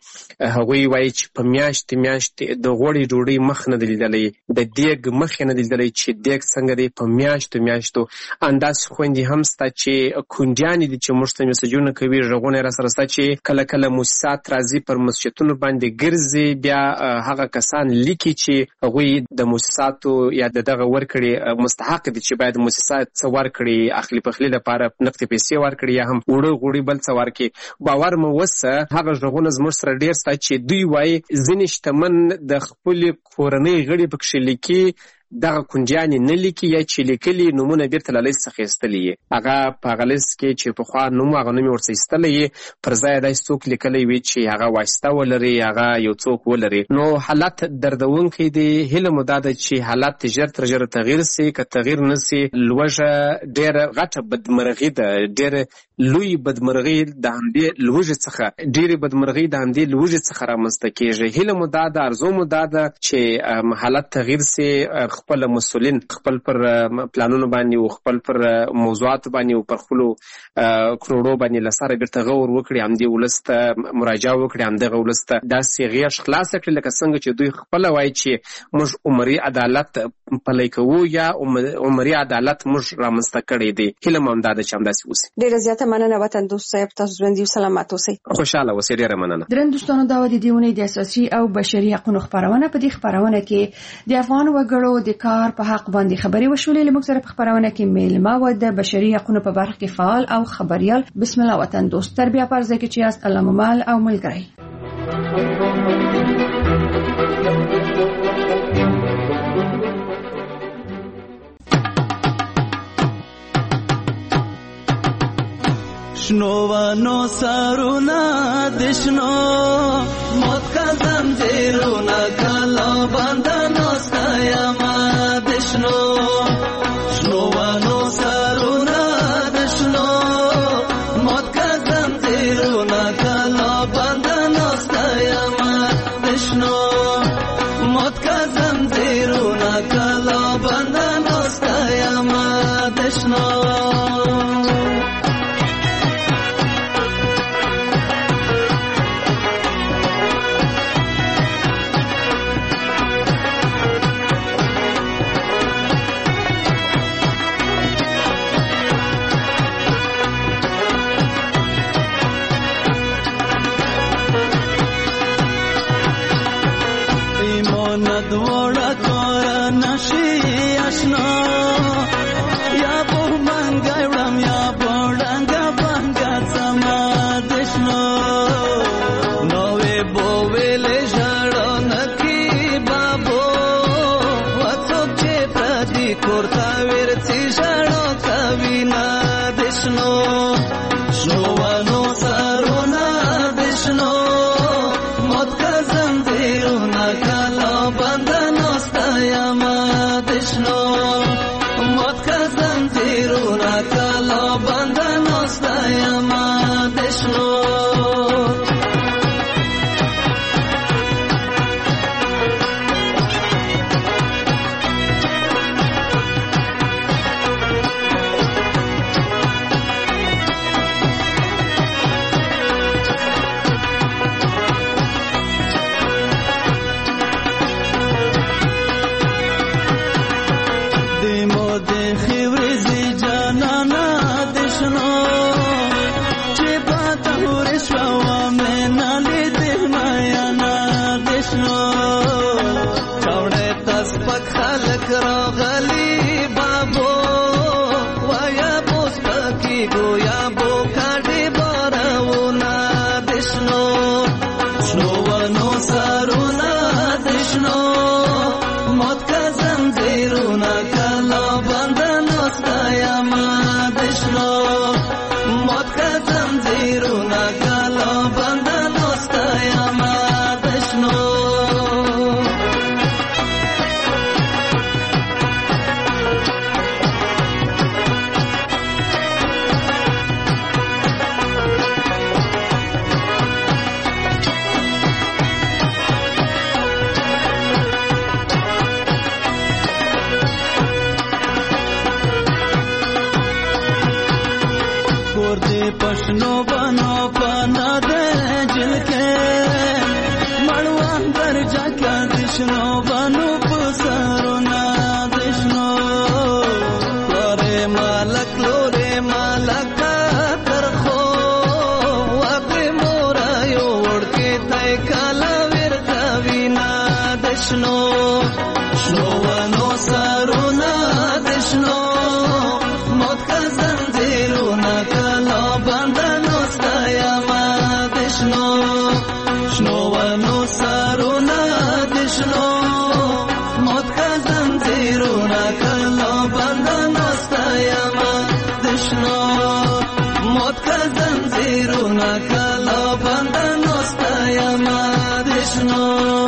چې هغوی وایي چې په میاشتې د غوړې ډوډۍ مخ نه دی لیدلی، د دیګ مخ یې نه دی لیدلی چې دیګ څنګه دی په میاشتو. انداسې خویندې هم ستا چې کونډیانې دي چې موږ ته میسجونه کوي، غږونه یې راسره سته چې کله موسسات راځي پر مسجدونو باندې ګرځي، بیا هغه کسان لیکي چې هغوی د موسساتو یا دغه ورکړي مستحق دي چې باید موسسات څه ورکړي، اخلي پخلي لپاره نقدې پیسې ورکړي یا هم اوړه غوړي بل څه ورکړي. باور مې وسه هغه غږونه زموږ سره ډېر سته چې دوی وایي ځینې شتمن د خپلې کورنۍ غړي پکښې لیکي، دغه کونډیانې نه لیکي یا چې لیکلي نومونه بیرته له لیست څخه ایستلی یې. هغه په هغه لیست کې چې پخوا نوم هغه نوم یې ورڅخه ایستلی یې، پر ځای یې داسې څوک لیکلی وي چې هغه واسطه ولري، هغه یو څوک ولري. نو حالت دردونکی دی. هیله مو دا ده چې حالات ژر تر ژره تغییر سي. که تغییر نه سي، لوږه ډېره غټه بدمرغي ده، ډېره لوی بدمرغي د همدې لوږې څخه، ډېرې بدمرغي د همدې لوږې څخه رامنځته کېږي. هیله مو دا ده، ارزو مو دا ده چې حالت تغییر سي، خپل مسؤلین خپل پر پلانونو باندې او خپل پر موضوعاتو باندې او پر خپلو کروڑو باندې له سره بیرته غور وکړي، همدې ولس ته مراجعه وکړي، همدغه ولس ته داسې غېږ خلاصه کړي لکه څنګه چې دوی خپله وایي چې موږ عمري عدالت پلی کوو یا عمري عدالت موږ رامنځته کړی دی. هیله مو همدا ده چې همداسې وسي. ډېره زیاته مننه وطن دوست صاحب، تاسو ژوندي او سلامت اوسئ. خوشحاله اوسئ. ډېره مننه. درنو دوستانو، دا د دې اونۍ د اساسي او بشري حقوقو خپرونه. په دې خپرونه کې د افغان وګړو د کار په حق باندې خبرې وشولې. له موږ سره په خپرونه کې میلمه و د بشري حقوقو په برخه کې فعال او خبريال. بسم الله وطن دوست. تر بیا پر ځای کې چې یاست الله ممال او ملګری. شنوانو سارونا دشنو موت کا زنجیرونا کلا بندنو ستایما دشنو شنوانو سارونا دشنو موت کا زنجیرونا کلا بندنو ستایما دشنو موت کا زنجیرونا کلا بندنو ستایما دشنو پښنو بنو پنا دے جل کے مړوان درجا کا دشنو بنو پسرونا دشنو لورے مالک ترخو واقع مورا یو وړ کې تای کالا ور کوینا دشنو شنو ونو سرونا دشنو موت کا زنجیرونا کلا بندنو ستایا ما دشنو شنو ونو سرونا دشنو موت کا زنجیرونا کلا بندنو ستایا ما دشنو موت کا زنجیرونا کلا بندنو ستایا ما دشنو